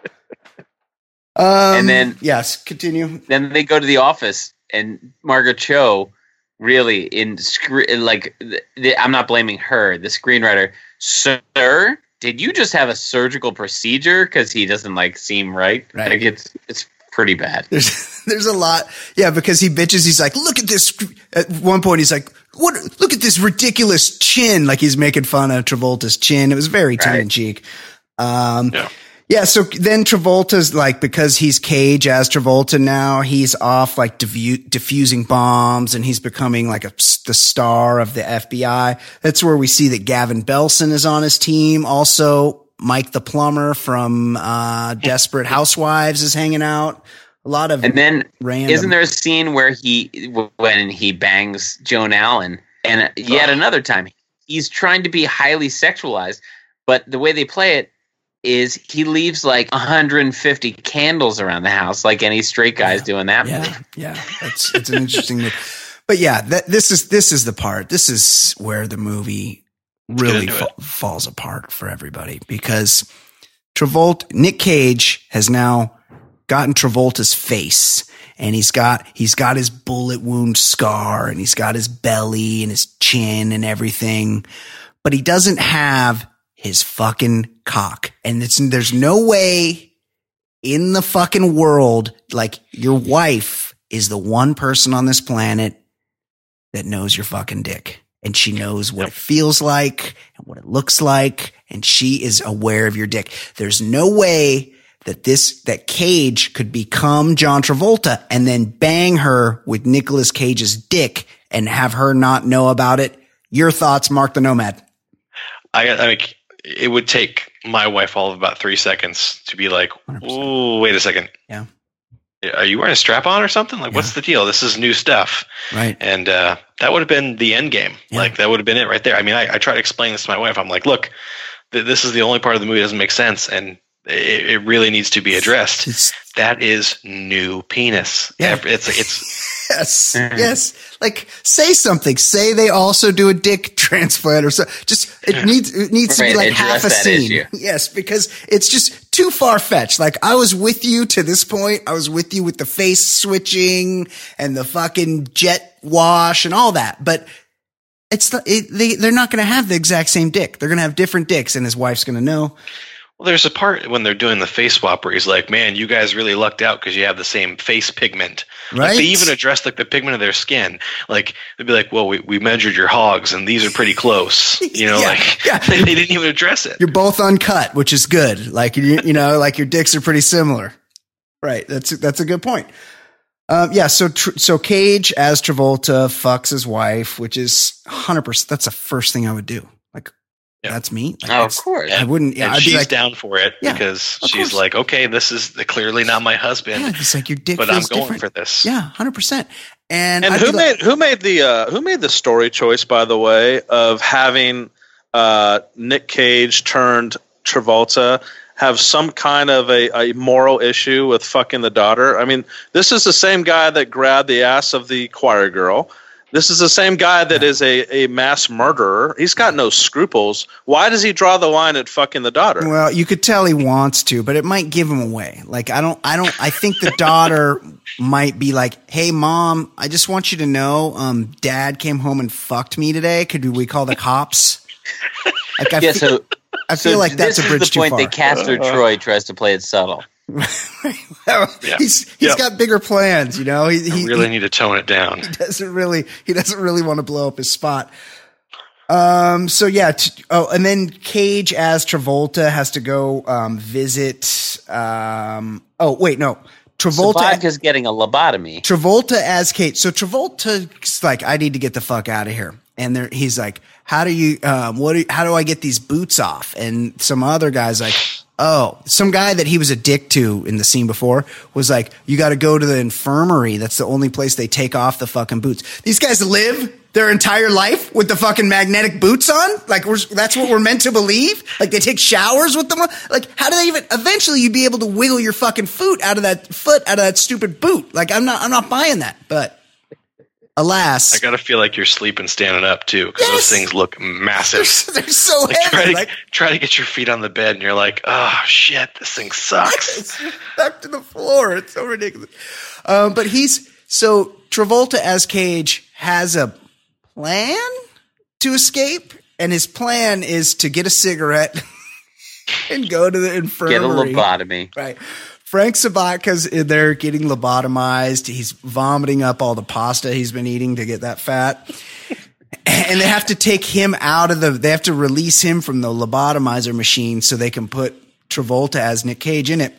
Um, and then yes, continue. Then they go to the office, and Margaret Cho. Really, in scre- like, the, the, I'm not blaming her, the screenwriter. Sir, did you just have a surgical procedure? Because he doesn't like seem right. Right. Like it's it's pretty bad. There's there's a lot, yeah. Because he bitches. He's like, look at this. At one point, he's like, what? Look at this ridiculous chin. Like he's making fun of Travolta's chin. It was very tongue in cheek. Um, yeah. Yeah, so then Travolta's like, because he's Cage as Travolta now, he's off like diffu- diffusing bombs, and he's becoming like a, the star of the F B I. That's where we see that Gavin Belson is on his team. Also, Mike the plumber from uh, Desperate Housewives is hanging out. A lot of and then random. Isn't there a scene where he when he bangs Joan Allen, and yet oh. another time he's trying to be highly sexualized, but the way they play it is he leaves like one hundred fifty candles around the house, like any straight guys yeah. doing that. Yeah, movie. yeah, it's it's an interesting move. But yeah, that, this is this is the part. This is where the movie really fa- falls apart for everybody, because Travolta, Nick Cage has now gotten Travolta's face, and he's got he's got his bullet wound scar, and he's got his belly and his chin and everything, but he doesn't have his fucking cock. And it's, there's no way in the fucking world, like your wife is the one person on this planet that knows your fucking dick. and she knows what it feels like and what it looks like. And she is aware of your dick. There's no way that this, that Cage could become John Travolta and then bang her with Nicolas Cage's dick and have her not know about it. Your thoughts, Mark the Nomad? I, I mean, it would take my wife all of about three seconds to be like, "Oh, wait a second. Yeah. Are you wearing a strap on or something? Like, yeah. What's the deal? This is new stuff." Right. And uh, that would have been the end game. Yeah. Like, that would have been it right there. I mean, I, I try to explain this to my wife. I'm like, look, th- this is the only part of the movie that doesn't make sense. And it, it really needs to be addressed. It's, that is new penis. Yeah. It's, it's, yes. Yes. Like, say something. Say they also do a dick transplant or so. Just, it needs, it needs right, to be like half a scene. Issue. Yes. Because it's just too far fetched. Like, I was with you to this point. I was with you with the face switching and the fucking jet wash and all that. But it's the, it, they, they're not going to have the exact same dick. They're going to have different dicks and his wife's going to know. Well, there's a part when they're doing the face swap where he's like, "Man, you guys really lucked out because you have the same face pigment." Right. Like, they even address like the pigment of their skin. Like, they'd be like, "Well, we, we measured your hogs, and these are pretty close." You know, yeah, like yeah. They, they didn't even address it. You're both uncut, which is good. Like you, you know, like your dicks are pretty similar. Right. That's that's a good point. Um, yeah. So tr- so Cage as Travolta fucks his wife, which is one hundred percent. That's the first thing I would do. Like. Yeah. That's me. Like, oh, of course. I wouldn't. Yeah, and I'd she's be like, down for it yeah, because she's course. like, okay, this is clearly not my husband. Yeah, it's like your dick but I'm going different. for this. Yeah, one hundred percent. And and I'd who like, made who made the uh, who made the story choice, by the way, of having uh, Nick Cage turned Travolta have some kind of a, a moral issue with fucking the daughter? I mean, this is the same guy that grabbed the ass of the choir girl. This is the same guy that is a, a mass murderer. He's got no scruples. Why does he draw the line at fucking the daughter? Well, you could tell he wants to, but it might give him away. Like, I don't, I don't, I think the daughter might be like, "Hey, mom, I just want you to know, um, dad came home and fucked me today. Could we call the cops?" Like, I yeah, feel, so, I feel so like that's a bridge This is the point too far. that Castor uh, Troy tries to play it subtle. well, yeah. He's he's yep. got bigger plans, you know. He, he really he, need to tone it down. He doesn't really he doesn't really want to blow up his spot. Um. So yeah. T- oh, and then Cage as Travolta has to go um, visit. Um. Oh wait, no. Travolta is getting a lobotomy. Travolta as Cage. So Travolta's like, "I need to get the fuck out of here." And there, he's like, "How do you? Um. What? Do, how do I get these boots off?" And some other guy's like, "Oh, some guy that he was a dick to in the scene before was like, you got to go to the infirmary. That's the only place they take off the fucking boots." These guys live their entire life with the fucking magnetic boots on. Like, we're, that's what we're meant to believe. Like, they take showers with them on. Like, how do they even, eventually you'd be able to wiggle your fucking foot out of that foot out of that stupid boot. Like, I'm not, I'm not buying that, but alas. I gotta feel like you're sleeping standing up too, because yes. those things look massive. They're, they're so like, heavy. Try to, like, try to get your feet on the bed, and you're like, "Oh shit, this thing sucks." It's stuck to the floor. It's so ridiculous. Um, but he's so Travolta as Cage has a plan to escape, and his plan is to get a cigarette and go to the infirmary. Get a lobotomy, right? Frank Sabatka's in there getting lobotomized. He's vomiting up all the pasta he's been eating to get that fat. And they have to take him out of the, they have to release him from the lobotomizer machine so they can put Travolta as Nick Cage in it.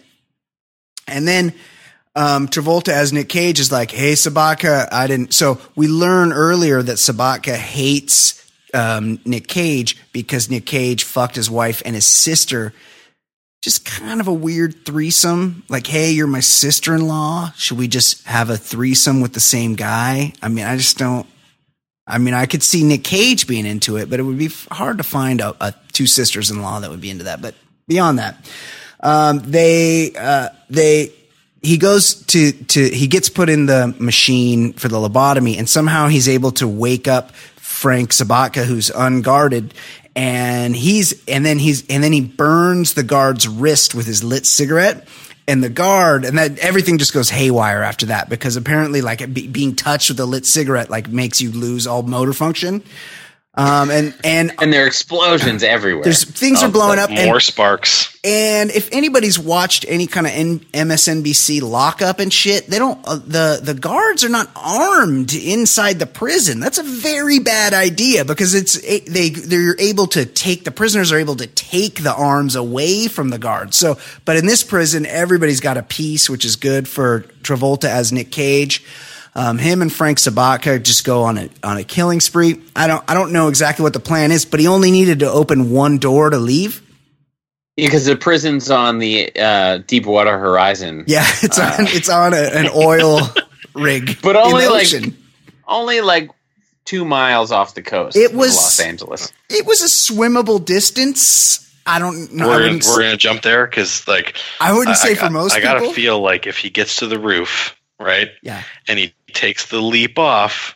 And then um, Travolta as Nick Cage is like, "Hey, Sabatka, I didn't." So we learn earlier that Sabatka hates um, Nick Cage because Nick Cage fucked his wife and his sister. Just kind of a weird threesome. Like, "Hey, you're my sister-in-law. Should we just have a threesome with the same guy?" I mean, I just don't. I mean, I could see Nick Cage being into it, but it would be hard to find a, a two sisters-in-law that would be into that. But beyond that, um, they uh, they he goes to to he gets put in the machine for the lobotomy, and somehow he's able to wake up Frank Sabatka, who's unguarded. And he's, and then he's, and then he burns the guard's wrist with his lit cigarette, and the guard, and that everything just goes haywire after that, because apparently, like, be, being touched with a lit cigarette, like, makes you lose all motor function. Um, and and and there are explosions everywhere. There's things are blowing up. More and, sparks. And if anybody's watched any kind of N- M S N B C lockup and shit, they don't. Uh, the the guards are not armed inside the prison. That's a very bad idea because it's they they're able to take the prisoners are able to take the arms away from the guards. So, but in this prison, everybody's got a piece, which is good for Travolta as Nick Cage. Um, him and Frank Sabatka just go on a on a killing spree. I don't I don't know exactly what the plan is, but he only needed to open one door to leave. Because the prison's on the uh, Deepwater Horizon. Yeah, it's uh, on it's on a, an oil rig, but only in the like ocean. only like two miles off the coast. It of was Los Angeles. It was a swimmable distance. I don't know. We're, I gonna, wouldn't, we're gonna jump there because, like, I wouldn't say I, for most I people. I gotta feel like if he gets to the roof, right? Yeah. And he takes the leap off,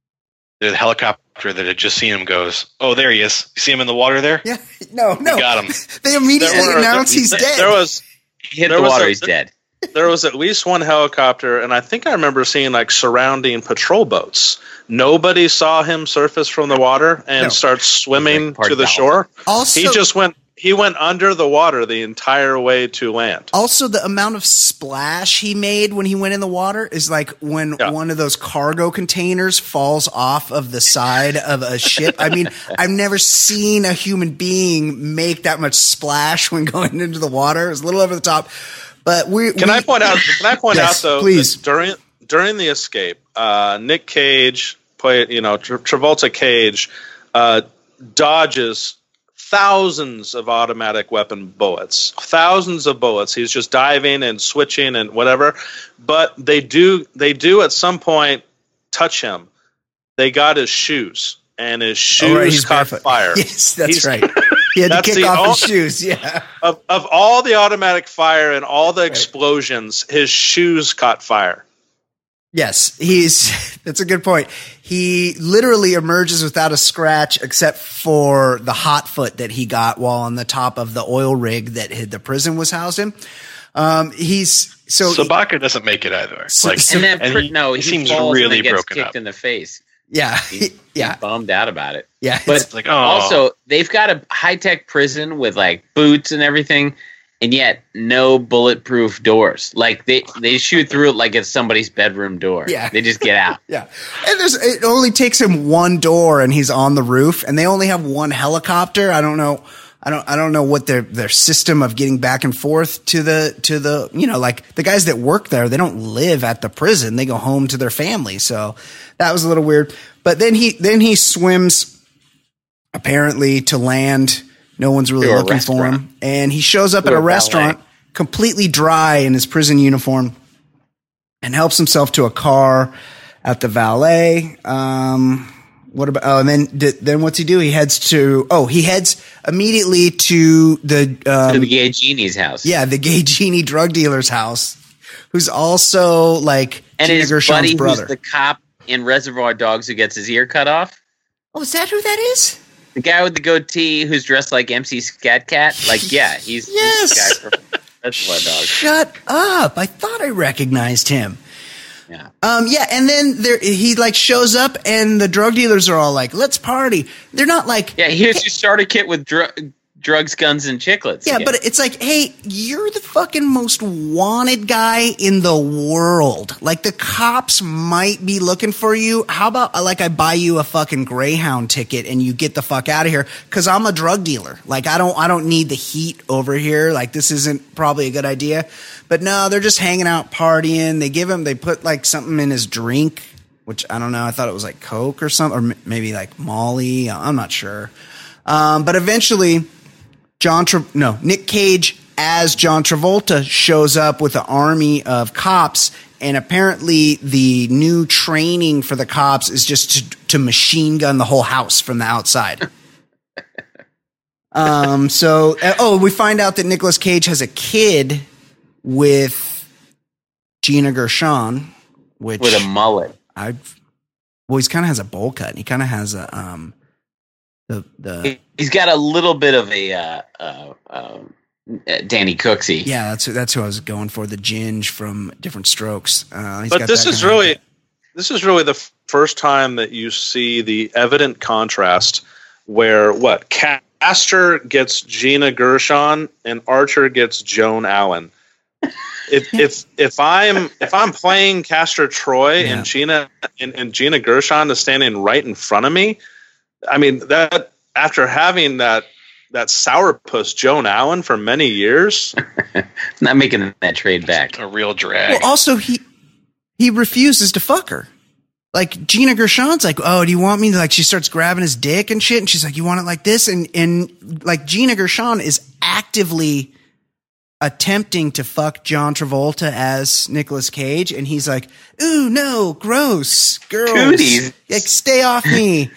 the helicopter that had just seen him goes, "Oh, there he is! You see him in the water there? Yeah. No, no. We got him." They immediately There were- announce he's there, dead. There was He hit There the was water. a- he's dead. there was at least one helicopter, and I think I remember seeing like surrounding patrol boats. Nobody saw him surface from the water and No. start swimming Like part to the dolphin. shore. Also, He just went. He went under the water the entire way to land. Also, the amount of splash he made when he went in the water is like when Yeah. one of those cargo containers falls off of the side of a ship. I mean, I've never seen a human being make that much splash when going into the water. It was a little over the top. But we Can we, I point out? Can I point Yes, out though? please. that during during the escape, uh, Nick Cage played. You know, Tra- Travolta Cage uh, dodges thousands of automatic weapon bullets, thousands of bullets. He's just diving and switching and whatever. But they do they do at some point touch him. They got his shoes, and his shoes Oh, right, he's caught barefoot. fire. Yes, that's He's- right. He had to That's kick the off all- his shoes. Yeah. Of of all the automatic fire and all the explosions, his shoes caught fire. Yes, he's that's a good point. He literally emerges without a scratch except for the hot foot that he got while on the top of the oil rig that hid- the prison was housed in. Um, he's so Sabaka doesn't make it either. So- Like, so- And then and pr- he- no, he he, seems falls really and then gets broken kicked up. in the face. yeah, He's, yeah, he's bummed out about it. yeah. But It's like, oh. also, they've got a high tech prison with like boots and everything, and yet no bulletproof doors. Like they they shoot through it like it's somebody's bedroom door. Yeah. they just get out. Yeah, and there's it only takes him one door, and he's on the roof, and they only have one helicopter. I don't know, I don't, I don't know what their their system of getting back and forth to the to the you know like the guys that work there, they don't live at the prison; they go home to their family. So that was a little weird. But then he then he swims apparently to land. No one's really To a looking for restaurant. him, and he shows up To at a a valet. restaurant completely dry in his prison uniform, and helps himself to a car at the valet. Um, what about? Oh, and then then what's he do? He heads to. Oh, he heads immediately to the. Um, To the gay genie's house. yeah, the gay genie drug dealer's house, who's also like and Gina his Gershon's buddy, brother. who's the cop in Reservoir Dogs, who gets his ear cut off. Oh, is that who that is? The guy with the goatee who's dressed like M C Scat Cat. Like, yeah, he's, Yes. he's the guy from Reservoir Dogs. Shut up! I thought I recognized him. Yeah. Um, yeah, and then there he like shows up, and the drug dealers are all like, "Let's party." They're not like, Yeah, here's your starter kit with dr- drugs, guns, and chiclets. yeah, again. but it's like, hey, you're the fucking most wanted guy in the world. Like the cops might be looking for you. How about uh, like I buy you a fucking Greyhound ticket and you get the fuck out of here? Because I'm a drug dealer. Like I don't, I don't need the heat over here. Like this isn't probably a good idea. But no, they're just hanging out, partying. They give him, they put like something in his drink, which I don't know. I thought it was like Coke or something, or m- maybe like Molly. I'm not sure. Um, but eventually. John, Tra- no, Nick Cage as John Travolta shows up with an army of cops, and apparently the new training for the cops is just to, to machine gun the whole house from the outside. um. So, uh, oh, we find out that Nicolas Cage has a kid with Gina Gershon, which with a mullet. I, well, he's kind of has a bowl cut. And he kind of has a um, the the. He's got a little bit of a uh, uh, um, Danny Cooksey. Yeah, that's that's who I was going for. The Ginge from Different Strokes. Uh, he's But got this that is kinda really, haircut. this is really the first time that you see the evident contrast where what Castor gets Gina Gershon and Archer gets Joan Allen. If if if I'm if I'm playing Castor Troy yeah. and Gina and, and Gina Gershon is standing right in front of me, I mean that after having that that sourpuss Joan Allen for many years, not making that trade back. A real drag. Well, also he he refuses to fuck her. Like Gina Gershon's like, oh, do you want me to like? She starts grabbing his dick and shit, and she's like, you want it like this, and and like Gina Gershon is actively attempting to fuck John Travolta as Nicolas Cage, and he's like, ooh, no, gross, girls, Cooties. Like stay off me.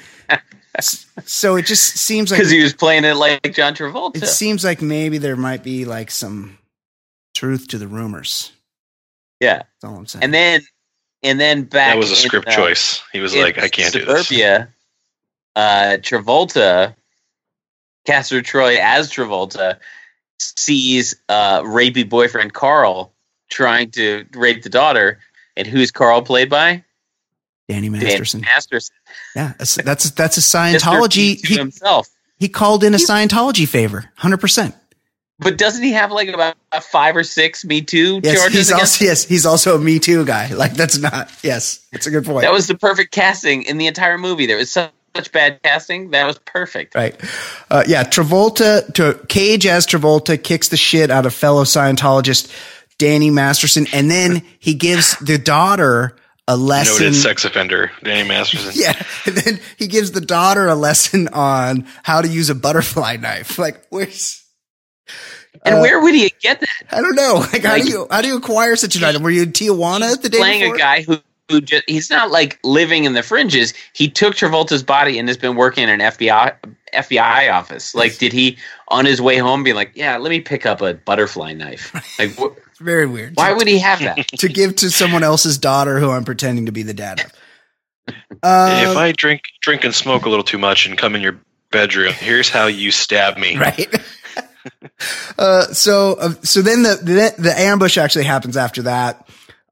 So it just seems like because he was playing it like John Travolta. It seems like maybe there might be like some truth to the rumors. Yeah, that's all I'm saying. And then, and then back that was a in, script uh, choice. He was like, I can't Suburbia, do this. Uh, Travolta, Castor Troy as Travolta, sees uh, rapey boyfriend Carl trying to rape the daughter, and who's Carl played by? Danny Masterson. Danny Masterson. Yeah, that's that's that's a Scientology. He, himself. He called in a Scientology favor, one hundred percent. But doesn't he have like about five or six Me Too yes, charges? He's also, yes, he's also a Me Too guy. Like that's not. Yes, it's a good point. That was the perfect casting in the entire movie. There was such bad casting. That was perfect. Right. Uh, yeah, Travolta to Cage as Travolta kicks the shit out of fellow Scientologist Danny Masterson, and then he gives the daughter a lesson. Noted sex offender, Danny Masterson. Yeah, and then he gives the daughter a lesson on how to use a butterfly knife. Like, where's and uh, where would he get that? I don't know. Like, how like, do you how do you acquire such an item? Were you in Tijuana the day playing before? a guy who who just he's not like living in the fringes. He took Travolta's body and has been working in an F B I F B I office. Like, did he on his way home be like, yeah, let me pick up a butterfly knife? Like, what? Very weird. Why would he have that? To give to someone else's daughter who I'm pretending to be the dad of. Uh, if I drink drink and smoke a little too much and come in your bedroom, here's how you stab me. Right. uh, so uh, so then the, the the ambush actually happens after that.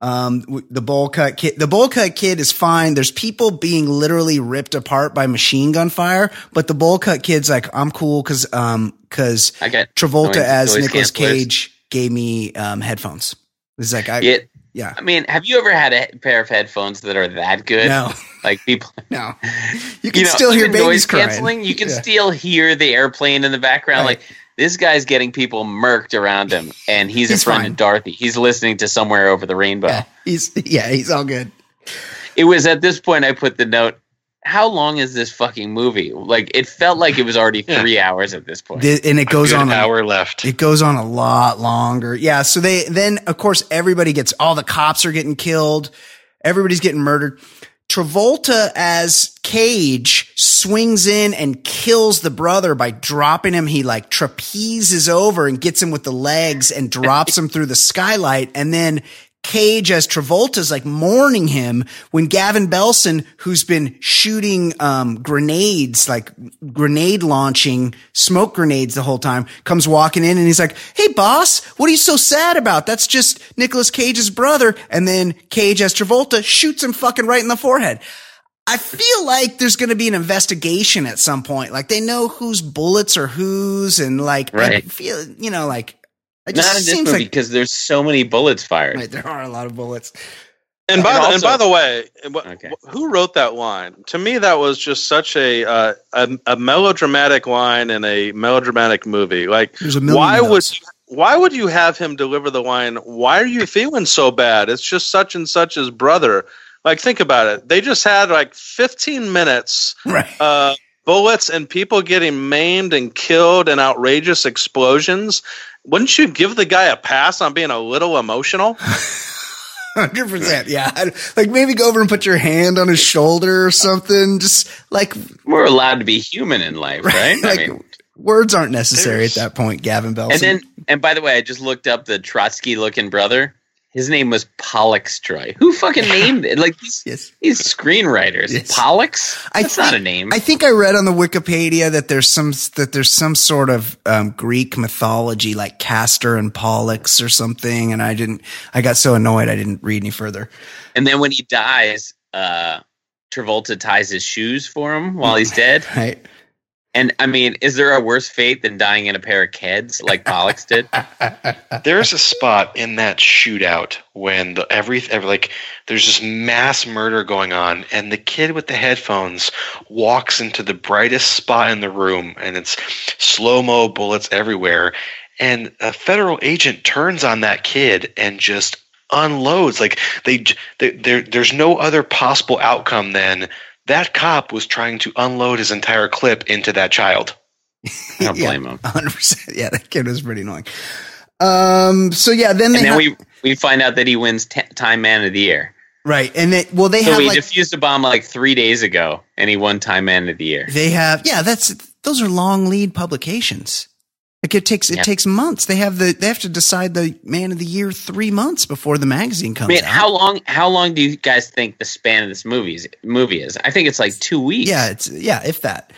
Um, the bowl cut kid, the bowl cut kid is fine. There's people being literally ripped apart by machine gun fire, but the bowl cut kid's like, I'm cool because um because Travolta noise, as Nicolas Cage gave me um, headphones. It's like I, it, yeah. I mean, have you ever had a pair of headphones that are that good? No, like people. No, you can you know, still hear babies noise crying. Canceling. You can yeah. still hear the airplane in the background. Right. Like this guy's getting people murked around him, and he's, he's a friend fine. of Dorothy. He's listening to Somewhere Over the Rainbow. Yeah, he's yeah, he's all good. It was at this point I put the note. How long is this fucking movie? Like, it felt like it was already three yeah. hours at this point. The, and it goes on an a, hour left. It goes on a lot longer. Yeah. So they, then of course, everybody gets, all the cops are getting killed. Everybody's getting murdered. Travolta as Cage swings in and kills the brother by dropping him. He like trapezes over and gets him with the legs and drops him through the skylight. And then Cage as Travolta's like mourning him when Gavin Belson, who's been shooting um, grenades, like grenade launching smoke grenades the whole time, comes walking in and he's like, hey boss, what are you so sad about? That's just Nicolas Cage's brother. And then Cage as Travolta shoots him fucking right in the forehead. I feel like there's going to be an investigation at some point. Like they know whose bullets are whose, and like right. I feel, you know, like It just Not in this movie like, because there's so many bullets fired. Right, there are a lot of bullets. And by, and, the, also, and by the way, okay. who wrote that line? To me, that was just such a uh, a, a melodramatic line in a melodramatic movie. Like, why would why would you have him deliver the line? Why are you feeling so bad? It's just such and such's brother. Like, think about it. They just had like fifteen minutes. Right. Uh, bullets and people getting maimed and killed in outrageous explosions. Wouldn't you give the guy a pass on being a little emotional? one hundred percent. Yeah. Like maybe go over and put your hand on his shoulder or something. Just like we're allowed to be human in life, right? right? Like, I mean, words aren't necessary at that point, Gavin Belson. And then, and by the way, I just looked up the Trotsky looking brother. His name was Pollux Troy. Who fucking named it? Like these, yes. these screenwriters. Yes. Pollux? That's think, not a name. I think I read on the Wikipedia that there's some that there's some sort of um, Greek mythology like Castor and Pollux or something, and I didn't. I got so annoyed I didn't read any further. And then when he dies, uh, Travolta ties his shoes for him while he's dead. Right. And I mean, is there a worse fate than dying in a pair of Keds like Pollux did? There's a spot in that shootout when the every, every like there's this mass murder going on, and the kid with the headphones walks into the brightest spot in the room, and it's slow-mo bullets everywhere, and a federal agent turns on that kid and just unloads. Like they, they there, there's no other possible outcome than that cop was trying to unload his entire clip into that child. I don't blame yeah, him. one hundred percent. Yeah, that kid was pretty annoying. Um. So yeah, then they and then have, we we find out that he wins t- Time Man of the Year. Right, and they well they so have he like, defused a bomb like three days ago, and he won Time Man of the Year. They have yeah, that's those are long lead publications. Like it takes it yep. takes months. They have the they have to decide the Man of the Year three months before the magazine comes Man, out. how long how long do you guys think the span of this movie is, movie is? I think it's like two weeks. Yeah, it's yeah, if that.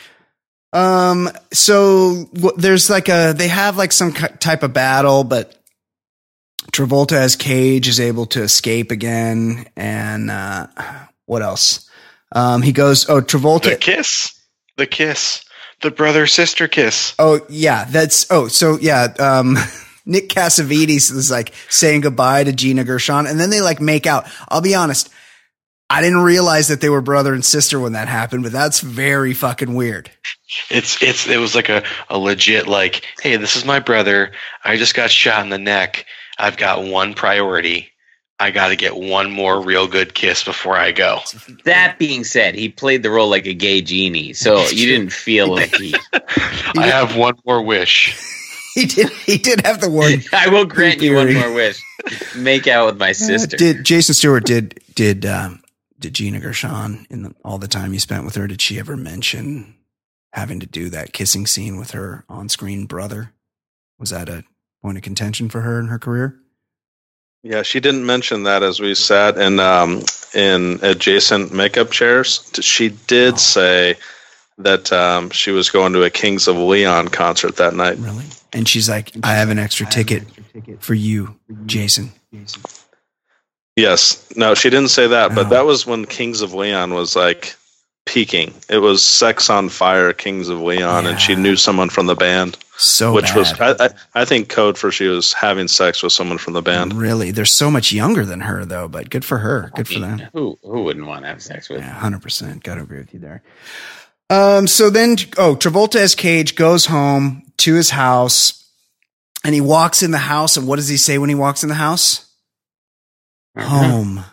Um. So w- there's like a they have like some k- type of battle, but Travolta as Cage is able to escape again, and uh, what else? Um. He goes. Oh, Travolta. The kiss. The kiss. The brother-sister kiss. Oh, yeah, that's, oh, so yeah, um, Nick Cassavetes is like saying goodbye to Gina Gershon, and then they like make out. I'll be honest, I didn't realize that they were brother and sister when that happened, but that's very fucking weird. It's, it's, it was like a, a legit, like, hey, this is my brother. I just got shot in the neck. I've got one priority. I got to get one more real good kiss before I go. That being said, he played the role like a gay genie, so you didn't feel like he. I have one more wish. He did. He did have the one. I will grant you one more wish. Make out with my sister. Uh, did Jason Stewart did did um, did Gina Gershon in the, all the time you spent with her? Did she ever mention having to do that kissing scene with her on-screen brother? Was that a point of contention for her in her career? Yeah, she didn't mention that as we sat in um, in adjacent makeup chairs. She did oh. say that um, she was going to a Kings of Leon concert that night. Really? And she's like, I have an extra ticket for you, Jason. Yes. No, she didn't say that, but Oh. that was when Kings of Leon was like peaking. It was Sex on Fire, Kings of Leon, and she Yeah. knew someone from the band. So which bad. was I, I, I think code for she was having sex with someone from the band. Really? They're so much younger than her, though, but good for her. Good for them. Who who wouldn't want to have sex with? Yeah, one hundred percent. Got to agree with you there. Um, so then, oh, Travolta as Cage goes home to his house, and he walks in the house, and what does he say when he walks in the house? Home.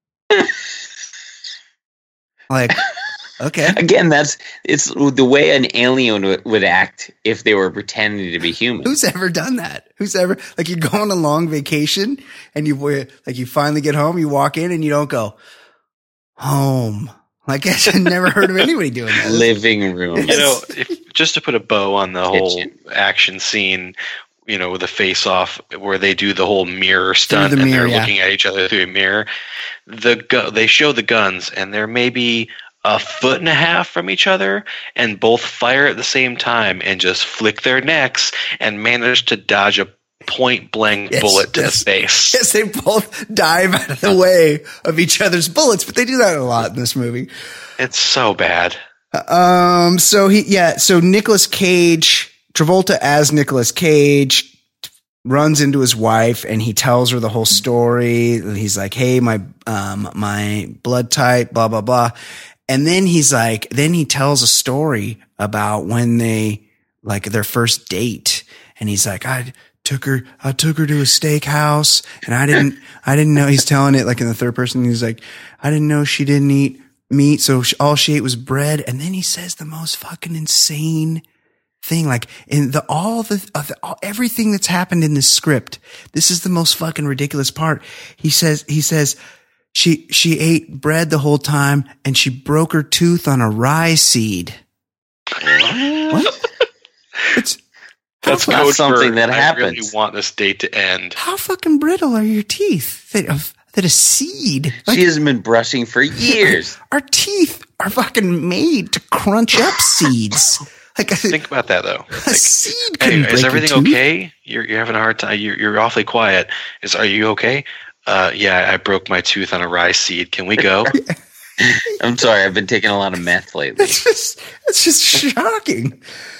Like, okay. Again, that's it's the way an alien would, would act if they were pretending to be human. Who's ever done that? Who's ever, like, you go on a long vacation and you, like, you finally get home, you walk in and you don't go, home. Like, I've never heard of anybody doing that. Living room. You know, if, just to put a bow on the whole Kitchen. action scene, you know, with the face off where they do the whole mirror stunt the and mirror, they're yeah. looking at each other through a mirror. The gu- they show the guns and they're maybe a foot and a half from each other and both fire at the same time and just flick their necks and manage to dodge a point blank Yes, bullet to yes. the face. Yes, they both dive out of the way of each other's bullets, but they do that a lot in this movie. It's so bad. Um, so he, yeah, so Nicolas Cage, Travolta as Nicolas Cage runs into his wife and he tells her the whole story. He's like, hey, my, um, my blood type, blah, blah, blah. And then he's like, then he tells a story about when they, like their first date. And he's like, I took her, I took her to a steakhouse and I didn't, I didn't know, he's telling it like in the third person. He's like, I didn't know she didn't eat meat. So she, all she ate was bread. And then he says the most fucking insane thing. Like in the, all the, uh, the all, everything that's happened in this script, this is the most fucking ridiculous part. He says, he says, she, she ate bread the whole time and she broke her tooth on a rye seed. What? It's, That's Not code something for, that I really happens. want this date to end. how fucking brittle are your teeth that, of, that a seed? Like, She hasn't been brushing for years. our teeth are fucking made to crunch up seeds. Like a, Think about that though. a Like, seed hey, couldn't break is your everything tooth. okay? You're you're having a hard time. You're you're awfully quiet. Is are you okay? Uh, yeah, I broke my tooth on a rye seed. Can we go? I'm sorry, I've been taking a lot of meth lately. It's just, it's just shocking.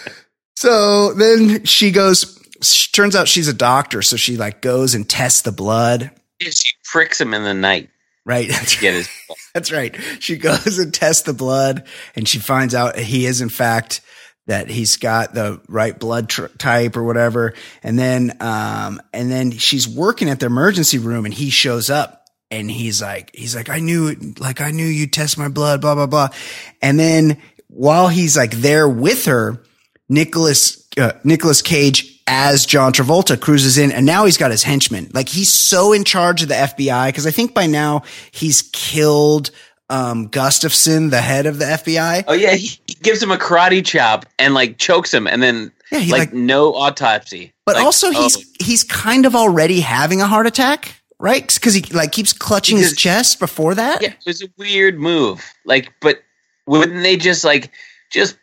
So then she goes, she, turns out she's a doctor. So she like goes and tests the blood. She pricks him in the night. Right. To get his blood. That's right. She goes and tests the blood and she finds out he is in fact that he's got the right blood tr- type or whatever. And then, um, and then she's working at the emergency room and he shows up. And he's like, he's like, I knew it. Like, I knew you'd test my blood, blah, blah, blah. And then while he's like there with her, Nicholas, uh, Nicholas Cage as John Travolta cruises in and now he's got his henchmen. Like he's so in charge of the F B I. Cause I think by now he's killed, um, Gustafson, the head of the F B I. Oh yeah. He gives him a karate chop and like chokes him and then yeah, he, like, like no autopsy. But like, also he's, oh. he's kind of already having a heart attack. Right? Because he like keeps clutching because, his chest before that. Yeah, it was a weird move. Like, but wouldn't they just like just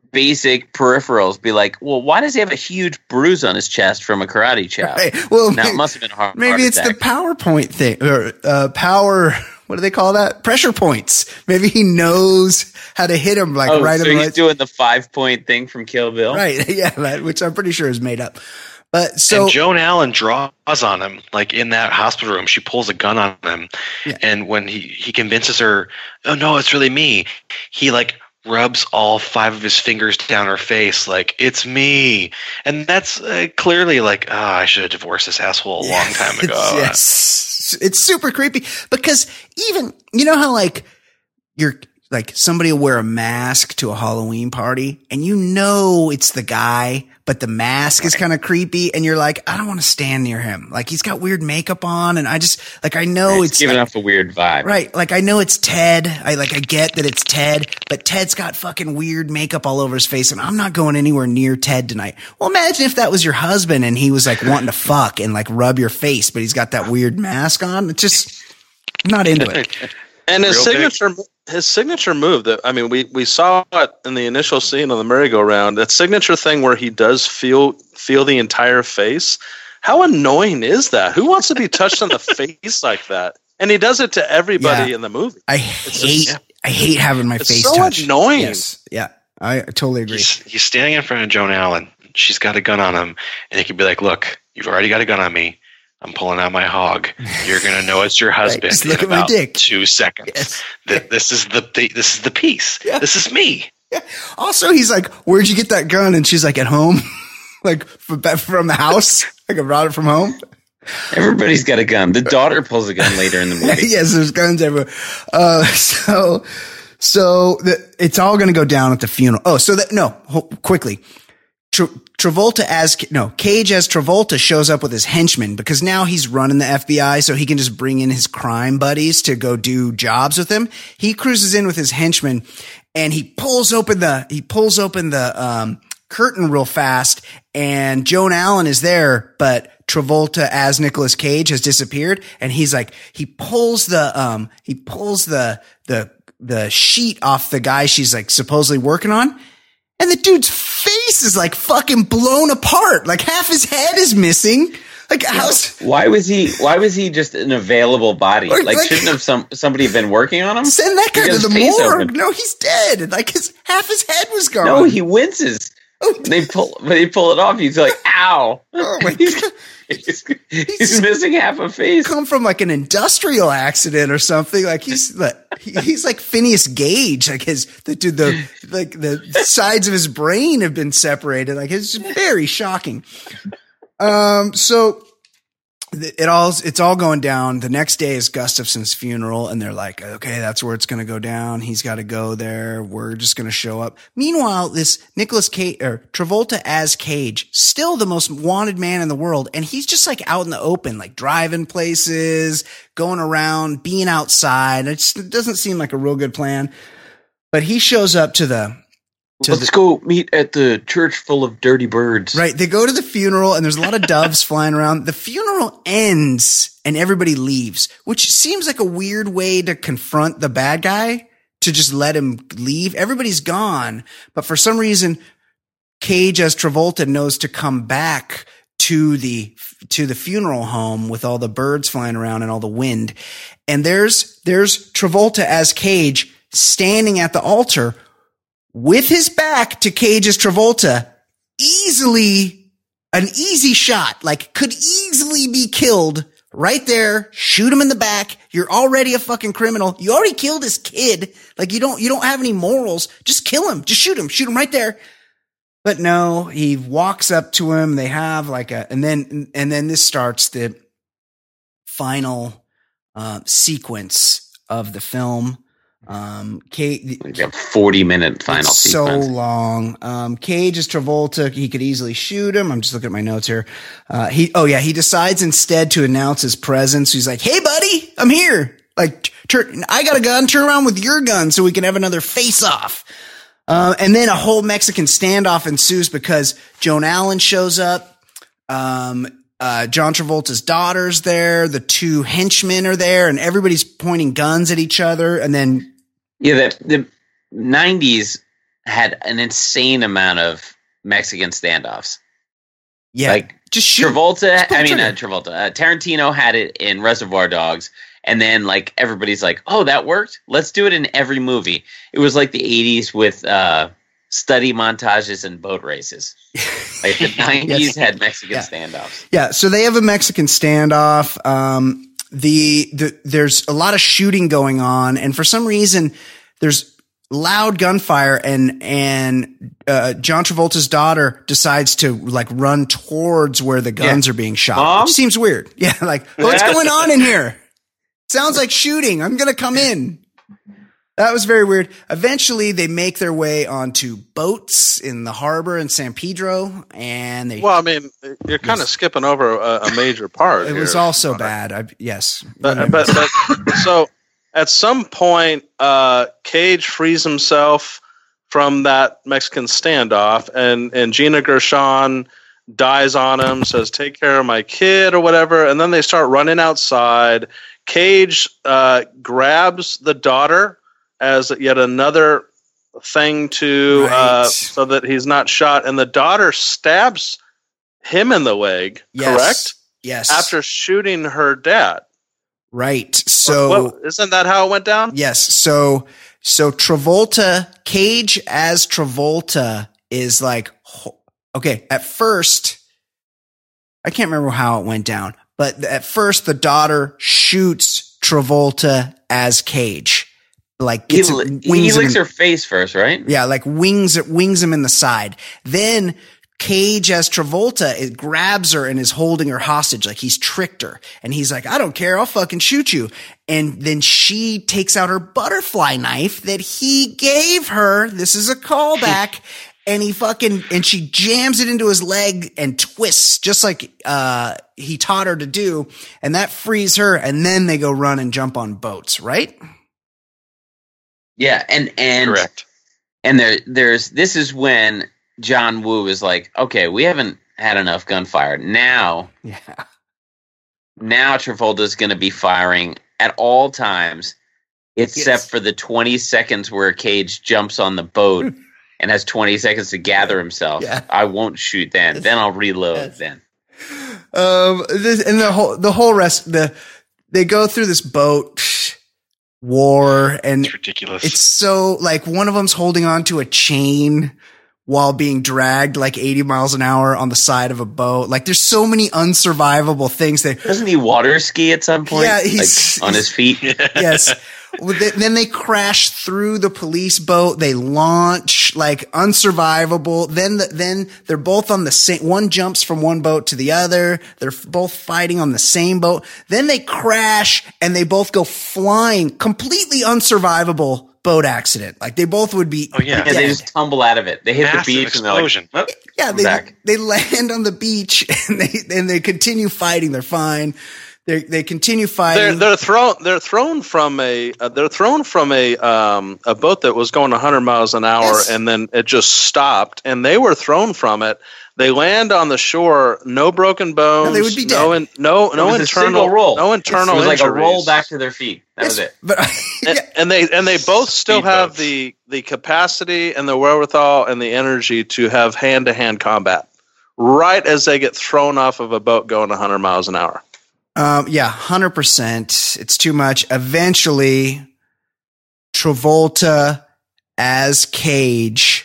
basic peripherals be like, well, why does he have a huge bruise on his chest from a karate chop? Right. Well, now it must have been a hard. Maybe heart it's attack. the PowerPoint thing or uh, power. What do they call that? Pressure points. Maybe he knows how to hit him like oh, right. So in he's right. doing the five point thing from Kill Bill. Right. Yeah. That, which I'm pretty sure is made up. But so and Joan Allen draws on him, like in that hospital room. She pulls a gun on him, yeah. and when he, he convinces her, "Oh no, it's really me," he like rubs all five of his fingers down her face, like it's me. And that's uh, clearly like, oh, I should have divorced this asshole a yeah, long time ago. It's, yes, it's super creepy because even you know how like you're. Like somebody will wear a mask to a Halloween party and you know it's the guy, but the mask is kind of creepy and you're like, I don't want to stand near him. Like he's got weird makeup on and I just like, I know right, it's, it's giving like, off a weird vibe. Right. Like I know it's Ted. I like, I get that it's Ted, but Ted's got fucking weird makeup all over his face and I'm not going anywhere near Ted tonight. Well, imagine if that was your husband and he was like wanting to fuck and like rub your face, but he's got that weird mask on. It's just I'm not into it. And his Real signature, big. his signature move that I mean, we, we saw it in the initial scene on the merry-go-round. That signature thing where he does feel feel the entire face. How annoying is that? Who wants to be touched on the face like that? And he does it to everybody yeah. in the movie. I it's hate just, I hate having my it's face so touched. annoying. Yes. Yeah, I, I totally agree. He's, he's standing in front of Joan Allen. She's got a gun on him, and he could be like, "Look, you've already got a gun on me. I'm pulling out my hog. You're gonna know it's your husband right, just in look at my about dick. two seconds. Yes. Th- this is the, the this is the piece. Yeah. This is me." Yeah. Also, he's like, "Where'd you get that gun?" And she's like, "At home, like from, from the house. Like I brought it from home." Everybody's got a gun. The daughter pulls a gun later in the movie. Yes, there's guns everywhere. Uh, so, so the, it's all going to go down at the funeral. Oh, so that no, ho- quickly. Tra- Travolta as no Cage as Travolta shows up with his henchmen because now he's running the F B I, so he can just bring in his crime buddies to go do jobs with him. He cruises in with his henchmen, and he pulls open the he pulls open the um, curtain real fast, and Joan Allen is there, but Travolta as Nicolas Cage has disappeared, and he's like he pulls the um he pulls the the the sheet off the guy she's like supposedly working on. And the dude's face is like fucking blown apart. Like half his head is missing. Like how's why was he? Why was he just an available body? Or, like, like shouldn't have some somebody been working on him? Send that guy to His the face morgue. open. No, he's dead. Like his half his head was gone. No, he winces. Oh, they pull, but they pull it off. He's like, "Ow!" Oh my he's, God. he's, he's missing half a face. Come from like an industrial accident or something. Like he's like he's like Phineas Gage. Like his the dude the like the sides of his brain have been separated. Like it's very shocking. Um. So. It all, it's all going down. The next day is Gustafson's funeral and they're like, okay, that's where it's going to go down. He's got to go there. We're just going to show up. Meanwhile, this Nicolas Cage or Travolta as Cage, still the most wanted man in the world. And he's just like out in the open, like driving places, going around, being outside. It, just, it doesn't seem like a real good plan, but he shows up to the, To Let's the, go meet at the church full of dirty birds. Right. They go to the funeral and there's a lot of doves flying around. The funeral ends and everybody leaves, which seems like a weird way to confront the bad guy, to just let him leave. Everybody's gone. But for some reason, Cage as Travolta knows to come back to the to the funeral home with all the birds flying around and all the wind. And there's there's Travolta as Cage standing at the altar with his back to Cage as Travolta, easily an easy shot, like could easily be killed right there. Shoot him in the back. You're already a fucking criminal. You already killed his kid. Like you don't you don't have any morals. Just kill him. Just shoot him. Shoot him right there. But no, he walks up to him. They have like a, and then, and then this starts the final uh, sequence of the film. Um, Cage, like a forty minute final it's sequence. So long. Um, Cage is Travolta. He could easily shoot him. I'm just looking at my notes here. Uh, he, oh yeah, he decides instead to announce his presence. He's like, "Hey buddy, I'm here. Like, turn, I got a gun. Turn around with your gun so we can have another face off." Uh, and then a whole Mexican standoff ensues because Joan Allen shows up. Um, uh, John Travolta's daughter's there. The two henchmen are there, and everybody's pointing guns at each other. And then, yeah, the the nineties had an insane amount of Mexican standoffs. Yeah, like just shoot. Travolta. Just I mean, uh, Travolta. Uh, Tarantino had it in Reservoir Dogs. And then, like, everybody's like, oh, that worked? Let's do it in every movie. It was like the eighties with uh, study montages and boat races. Like, the nineties yes. had Mexican yeah. standoffs. Yeah, so they have a Mexican standoff. Um, the, the There's a lot of shooting going on. And for some reason, there's loud gunfire. And, and uh, John Travolta's daughter decides to, like, run towards where the guns yeah. are being shot. Mom? Which seems weird. Yeah, like, what's going on in here? Sounds like shooting. I'm going to come in. That was very weird. Eventually, they make their way onto boats in the harbor in San Pedro, and they. Well, I mean, you're kind yes. of skipping over a, a major part. It here. was also bad. I, yes, but, but, but so at some point, uh, Cage frees himself from that Mexican standoff, and and Gina Gershon dies on him, says, "Take care of my kid" or whatever, and then they start running outside. Cage uh, grabs the daughter as yet another thing to right. uh, so that he's not shot, and the daughter stabs him in the leg. Yes. Correct? Yes. After shooting her dad. Right. So well, isn't that how it went down? Yes. So so Travolta, Cage as Travolta is like okay. At first, I can't remember how it went down. But at first, the daughter shoots Travolta as Cage, like gets he, wings he licks in, her face first, right? Yeah, like wings wings him in the side. Then Cage as Travolta it grabs her and is holding her hostage, like he's tricked her, and he's like, "I don't care, I'll fucking shoot you." And then she takes out her butterfly knife that he gave her. This is a callback. And he fucking, and she jams it into his leg and twists just like, uh, he taught her to do. And that frees her. And then they go run and jump on boats, right? Yeah. And, and, correct. And there, there's, this is when John Woo is like, okay, we haven't had enough gunfire. Now, yeah. Now Travolta's going to be firing at all times, except yes. for the twenty seconds where Cage jumps on the boat. And has twenty seconds to gather himself. Yeah. I won't shoot then. Yes. Then I'll reload. Yes. Then, um, this, and the whole the whole rest the they go through this boat war, and it's ridiculous. It's so like one of them's holding on to a chain while being dragged like eighty miles an hour on the side of a boat. Like there's so many unsurvivable things. That doesn't he water ski at some point? Yeah, he's like, on his feet. Yes. Then they crash through the police boat. They launch like unsurvivable. Then, the, then they're both on the same, one jumps from one boat to the other. They're both fighting on the same boat. Then they crash and they both go flying, completely unsurvivable boat accident. Like they both would be. Oh yeah. yeah they just tumble out of it. They hit Massive the beach explosion. and they're like, oh, yeah. They, back. they land on the beach and they, and they continue fighting. They're fine. They they continue fighting. They're, they're thrown. They're thrown from a. Uh, they're thrown from a um a boat that was going one hundred miles an hour, yes. and then it just stopped. And they were thrown from it. They land on the shore. No broken bones. No, they would be dead. No, in, no, no internal roll. No internal. It was like injuries. a roll back to their feet. That yes, was it. But yeah. and, and they and they both still Speed have boats. the the capacity and the wherewithal and the energy to have hand to hand combat right as they get thrown off of a boat going one hundred miles an hour. Um, yeah, one hundred percent. It's too much. Eventually, Travolta as Cage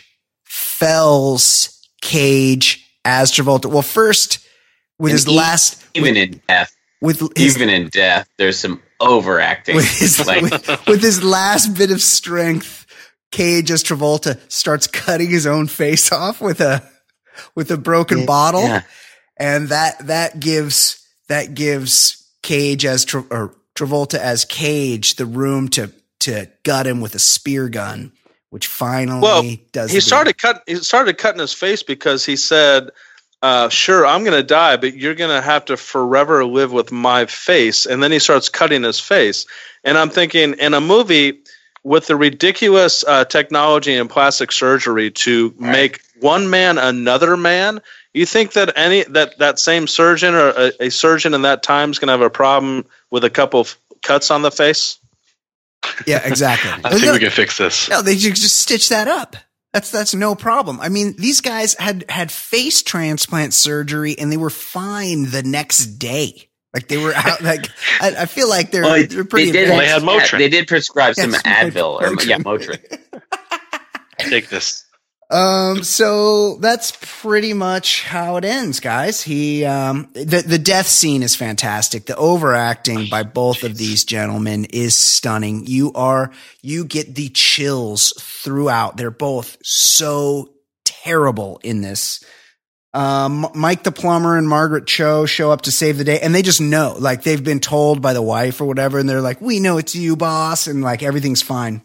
fells Cage as Travolta. Well, first, with And his e- last... Even with, in death. With his, Even in death, there's some overacting. with his, like, with, with his last bit of strength, Cage as Travolta starts cutting his own face off with a with a broken bottle, yeah. and that that gives that gives Cage as Tra, or Travolta as Cage the room to to gut him with a spear gun, which finally Well, does. he the started cut. He started cutting his face because he said, uh, "Sure, I'm going to die, but you're going to have to forever live with my face." And then he starts cutting his face, and I'm thinking, in a movie with the ridiculous uh, technology and plastic surgery to Right. make one man another man, you think that any that that same surgeon or a, a surgeon in that time is going to have a problem with a couple of cuts on the face? Yeah, exactly. I think no, we can fix this. no, they ju- just stitch that up. That's that's no problem. I mean, these guys had had face transplant surgery and they were fine the next day. Like they were out. Like I, I feel like they're well, they're pretty. they did. Well, they had yeah, Motrin. They did prescribe some Yes, Advil or Motrin. yeah, Motrin. Take this. Um, so that's pretty much how it ends, guys. He, um, the, the death scene is fantastic. The overacting by both of these gentlemen is stunning. You are, you get the chills throughout. They're both so terrible in this. Um, Mike the plumber and Margaret Cho show up to save the day, and they just know, like they've been told by the wife or whatever, and they're like, "We know it's you, boss," and like everything's fine.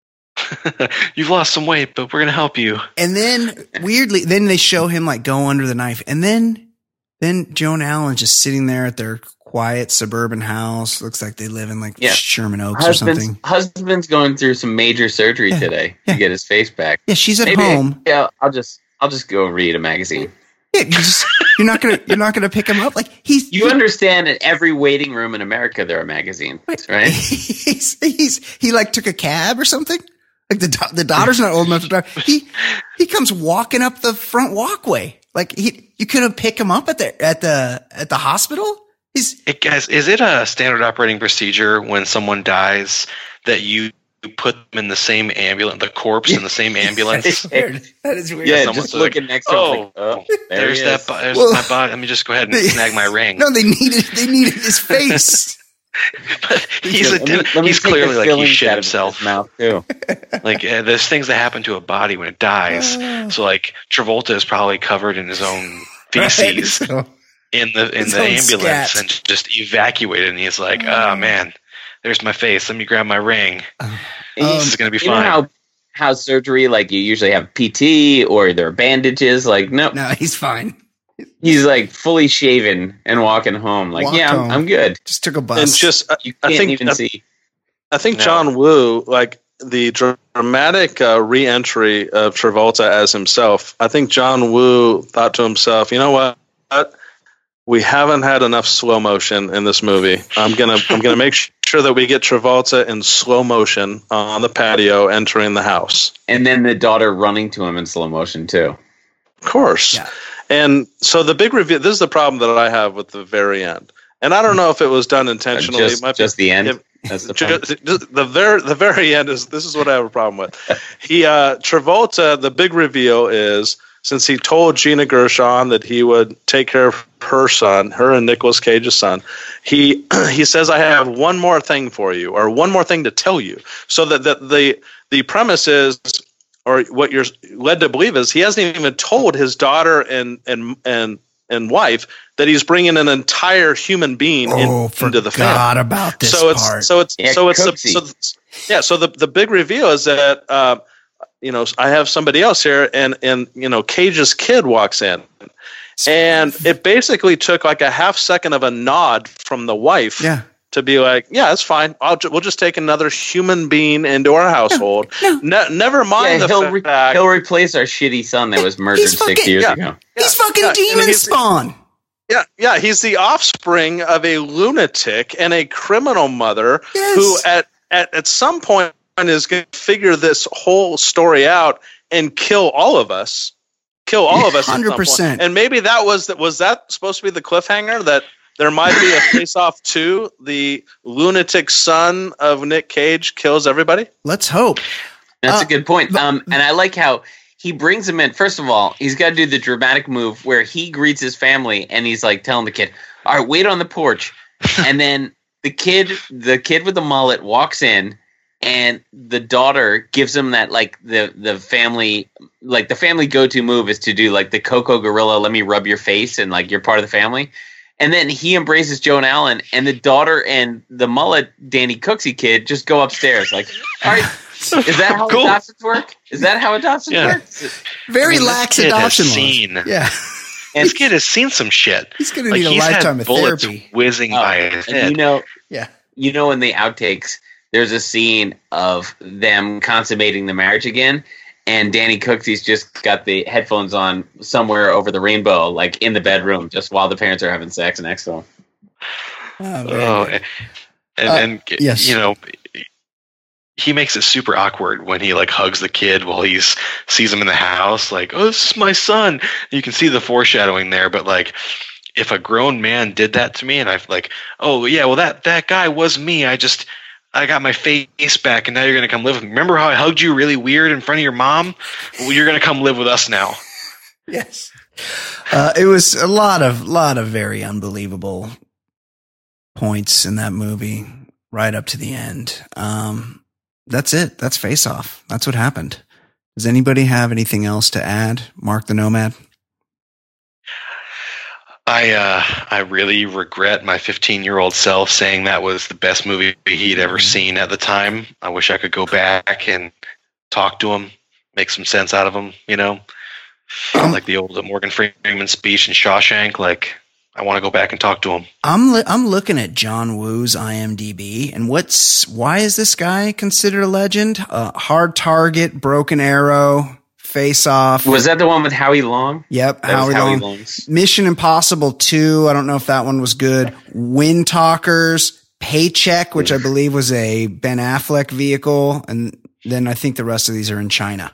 You've lost some weight, but we're gonna help you. And then weirdly, then they show him like go under the knife, and then then Joan Allen just sitting there at their quiet suburban house. Looks like they live in like Yeah. Sherman Oaks or Husband's, something. husband's going through some major surgery Yeah. today Yeah. to get his face back. Yeah, she's at Maybe, home. Yeah, I'll just I'll just go read a magazine. Yeah, you just you're not gonna you're not gonna pick him up. Like he's You understand in every waiting room in America there are magazines, right? he's he's he like took a cab or something. Like the da- the daughter's not old enough to drive. He he comes walking up the front walkway. Like he you couldn't pick him up at the at the at the hospital. He's Hey guys, is it a standard operating procedure when someone dies that you put them in the same ambulance, the corpse in the same ambulance? weird. That is weird. Yeah, someone's just like, looking next to him. oh, like, oh, there there's he that. is. Bo- there's Well, my body. Let me just go ahead and they- snag my ring. No, they needed they needed his face. But he's a, Let me- let me he's take clearly the like he fillings shit out of his himself. mouth too. Like uh, there's things that happen to a body when it dies. Oh. So like Travolta is probably covered in his own feces Right? So, in the in His the own ambulance scat. and just evacuated. And he's like, oh man, there's my face. Let me grab my ring. And This is gonna be you know fine. how how surgery, like you usually have P T or there are bandages. Like no, no, he's fine. he's like fully shaven and walking home. Like Walked yeah, I'm, home. I'm good. Just took a bus. And just, I, You I can't think, even I, see. I think No. John Woo, like the dramatic uh, re-entry of Travolta as himself. I think John Woo thought to himself, you know what? We haven't had enough slow motion in this movie. I'm gonna, I'm gonna make sure that we get Travolta in slow motion on the patio entering the house. And then the daughter running to him in slow motion too. Of course. Yeah. And so the big reveal. This is the problem that I have with the very end. And I don't know if it was done intentionally. Just, it might be- just the end. it- That's the Ju- problem. ju- the very the very end is this is what I have a problem with. He uh, Travolta. The big reveal is since he told Gina Gershon that he would take care of her son, her and Nicolas Cage's son. He he says, "I have one more thing for you, or one more thing to tell you." So that the the the premise is, or what you're led to believe is, he hasn't even told his daughter and and and and wife that he's bringing an entire human being in, oh, into the family. forgot about this So it's part. so it's Yeah, so it's the, Cooksey. so yeah. So the the big reveal is that uh, you know I have somebody else here, and and you know Cage's kid walks in, and it basically took like a half second of a nod from the wife yeah. to be like, yeah, it's fine. I'll ju- we'll just take another human being into our household. no. Ne- never mind Yeah, the he'll, re- fact. he'll replace our shitty son that was murdered He's six fucking- years yeah. ago. He's fucking yeah, demon he's- spawn. Yeah, yeah, he's the offspring of a lunatic and a criminal mother Yes. who at, at, at some point is going to figure this whole story out and kill all of us. kill all of us. one hundred percent. And maybe that was that was that supposed to be the cliffhanger that there might be a face-off two. The lunatic son of Nick Cage kills everybody. Let's hope. That's uh, a good point. Um, and I like how he brings him in. First of all, he's got to do the dramatic move where he greets his family and he's like telling the kid, "All right, wait on the porch." And then the kid, the kid with the mullet, walks in. And the daughter gives him that, like, the, the family, like, the family go-to move is to do, like, the Coco Gorilla, let me rub your face, and, like, you're part of the family. And then he embraces Joan Allen, and the daughter and the mullet Danny Cooksey kid just go upstairs. Like, all right, is that how cool. adoptions work? Is that how adoptions yeah. work? Very I mean, lax this kid adoption has laws. seen, Yeah. And this kid has seen some shit. He's going to like, need a he's lifetime had of bullets therapy. whizzing Oh, by his and head. you know, Yeah. you know, in the outtakes, there's a scene of them consummating the marriage again, and Danny Cooksey's just got the headphones on somewhere over the rainbow, like in the bedroom, just while the parents are having sex next to him. Oh, Oh, and, and, Uh, and yes. you know, he makes it super awkward when he like hugs the kid while he's sees him in the house. Like, oh, this is my son. You can see the foreshadowing there, but like, if a grown man did that to me, and I'm like, oh yeah, well that that guy was me. I just I got my face back, and now you're gonna come live with me. Remember how I hugged you really weird in front of your mom? Well, you're gonna come live with us now. Yes. Uh, it was a lot of lot of very unbelievable points in that movie, right up to the end. Um, that's it. That's Face Off. That's what happened. Does anybody have anything else to add? Mark the Nomad? I uh, I really regret my fifteen-year-old self saying that was the best movie he'd ever seen at the time. I wish I could go back and talk to him, make some sense out of him, you know? Um, like the old Morgan Freeman speech in Shawshank. Like, I want to go back and talk to him. I'm li- I'm looking at John Woo's IMDb, and what's why is this guy considered a legend? Uh, Hard Target, Broken Arrow, Face Off. Was that the one with Howie Long? Yep, That was Howie Howie Long. Long's. Mission Impossible two. I don't know if that one was good. Wind Talkers, Paycheck, which I believe was a Ben Affleck vehicle, and then I think the rest of these are in China.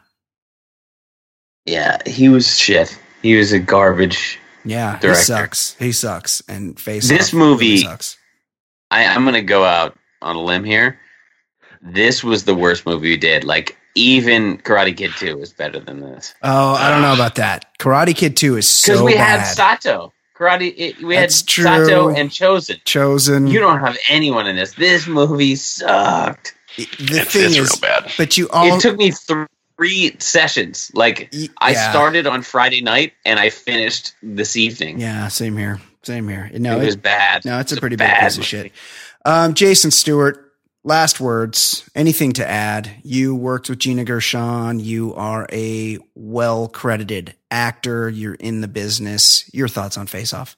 Yeah, he was shit. He was a garbage. Yeah, Director. he sucks. He sucks. And Face This Off movie- really sucks. I, I'm gonna go out on a limb here. This was the worst movie we did. Like, even Karate Kid two is better than this. Oh, I don't know about that. Karate Kid two is Because so we bad. had Sato. Karate. It, we That's had true. Sato and Chosen. Chosen. You don't have anyone in this. This movie sucked. The It's, thing it's is, real bad. but you all It took me th- three sessions. Like, Y- I yeah. started on Friday night and I finished this evening. Yeah, same here. Same here. No, it it- was bad. no, it's a It's pretty big bad piece of movie. shit. Um, Jason Stewart, last words. Anything to add? You worked with Gina Gershon. You are a well-credited actor. You're in the business. Your thoughts on Face Off?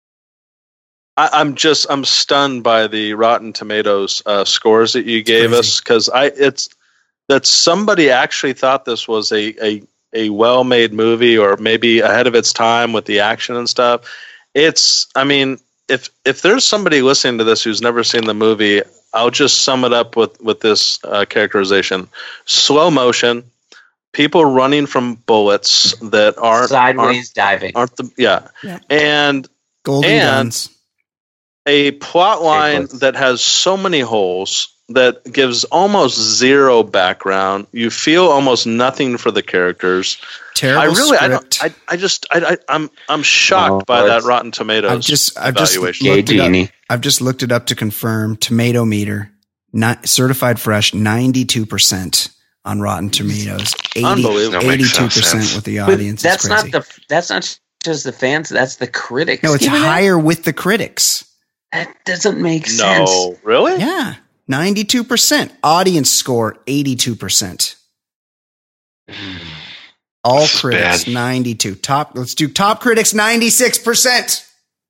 I, I'm just I'm stunned by the Rotten Tomatoes uh, scores that you gave crazy. us, because I it's that somebody actually thought this was a a a well made movie, or maybe ahead of its time with the action and stuff. It's I mean, if if there's somebody listening to this who's never seen the movie, I'll just sum it up with with this uh, characterization: slow motion, people running from bullets that aren't Sideways diving. aren't, aren't the yeah, Yeah. and Golden And- Guns. a plot line Sequence. that has so many holes that gives almost zero background. You feel almost nothing for the characters. Terrible I really, I script. don't, I, I just, I, I, I'm, I'm shocked Oh, by that it's- Rotten Tomatoes I've just, I've just evaluation. looked it up. Genie. I've just looked it up to confirm. Tomato meter, not certified fresh, ninety-two percent on Rotten Tomatoes, Unbelievable. That makes eighty-two no percent sense. with the But audience. that's it's not crazy. the. That's not just the fans. That's the critics. No, it's giving it? higher with the critics. That doesn't make sense. No, really? Yeah, ninety-two percent audience score, eighty-two percent. All This is critics, bad. ninety-two. Top. Let's do top critics, ninety-six percent.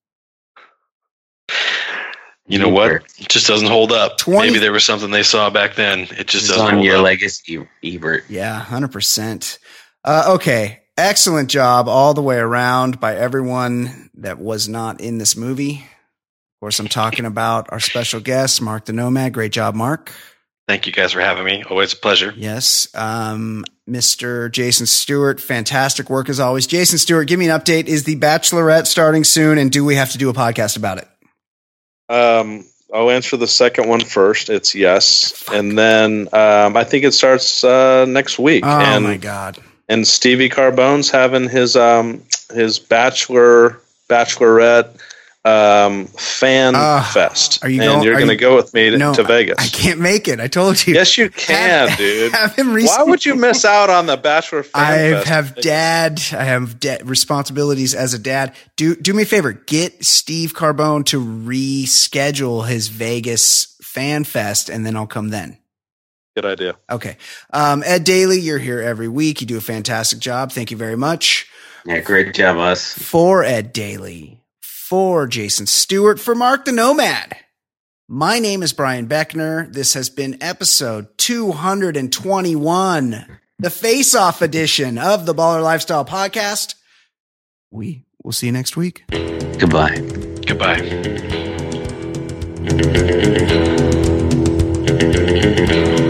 You know what? It just doesn't hold up. twenty Maybe there was something they saw back then. It just It's doesn't on hold your up. legacy, Ebert. Yeah, one hundred percent. Uh, okay. Excellent job all the way around by everyone that was not in this movie. Of course, I'm talking about our special guest, Mark the Nomad. Great job, Mark. Thank you guys for having me. Always a pleasure. Yes. Um, Mister Jason Stewart, fantastic work as always. Jason Stewart, give me an update. Is The Bachelorette starting soon, and do we have to do a podcast about it? Um, I'll answer the second one first. It's yes. Fuck. And then um, I think it starts uh, next week. Oh, and, my God. And Stevie Carbone's having his um, his Bachelor, Bachelorette Um, fan uh, fest. Are you and going, you're going to go with me to, no, to Vegas. I can't make it. I told you. Yes, you can, have, dude. Have him Why would you miss out on the Bachelor fan I fest? have dad. I have da- responsibilities as a dad. Do do me a favor. Get Steve Carbone to reschedule his Vegas fan fest, and then I'll come then. Good idea. Okay. Um, Ed Daly, you're here every week. You do a fantastic job. Thank you very much. Yeah, great job, us. For Ed Daly. For Jason Stewart, for Mark the Nomad. My name is Brian Beckner. This has been episode two twenty-one, the Face-Off edition of the Baller Lifestyle Podcast. We will see you next week. Goodbye. Goodbye.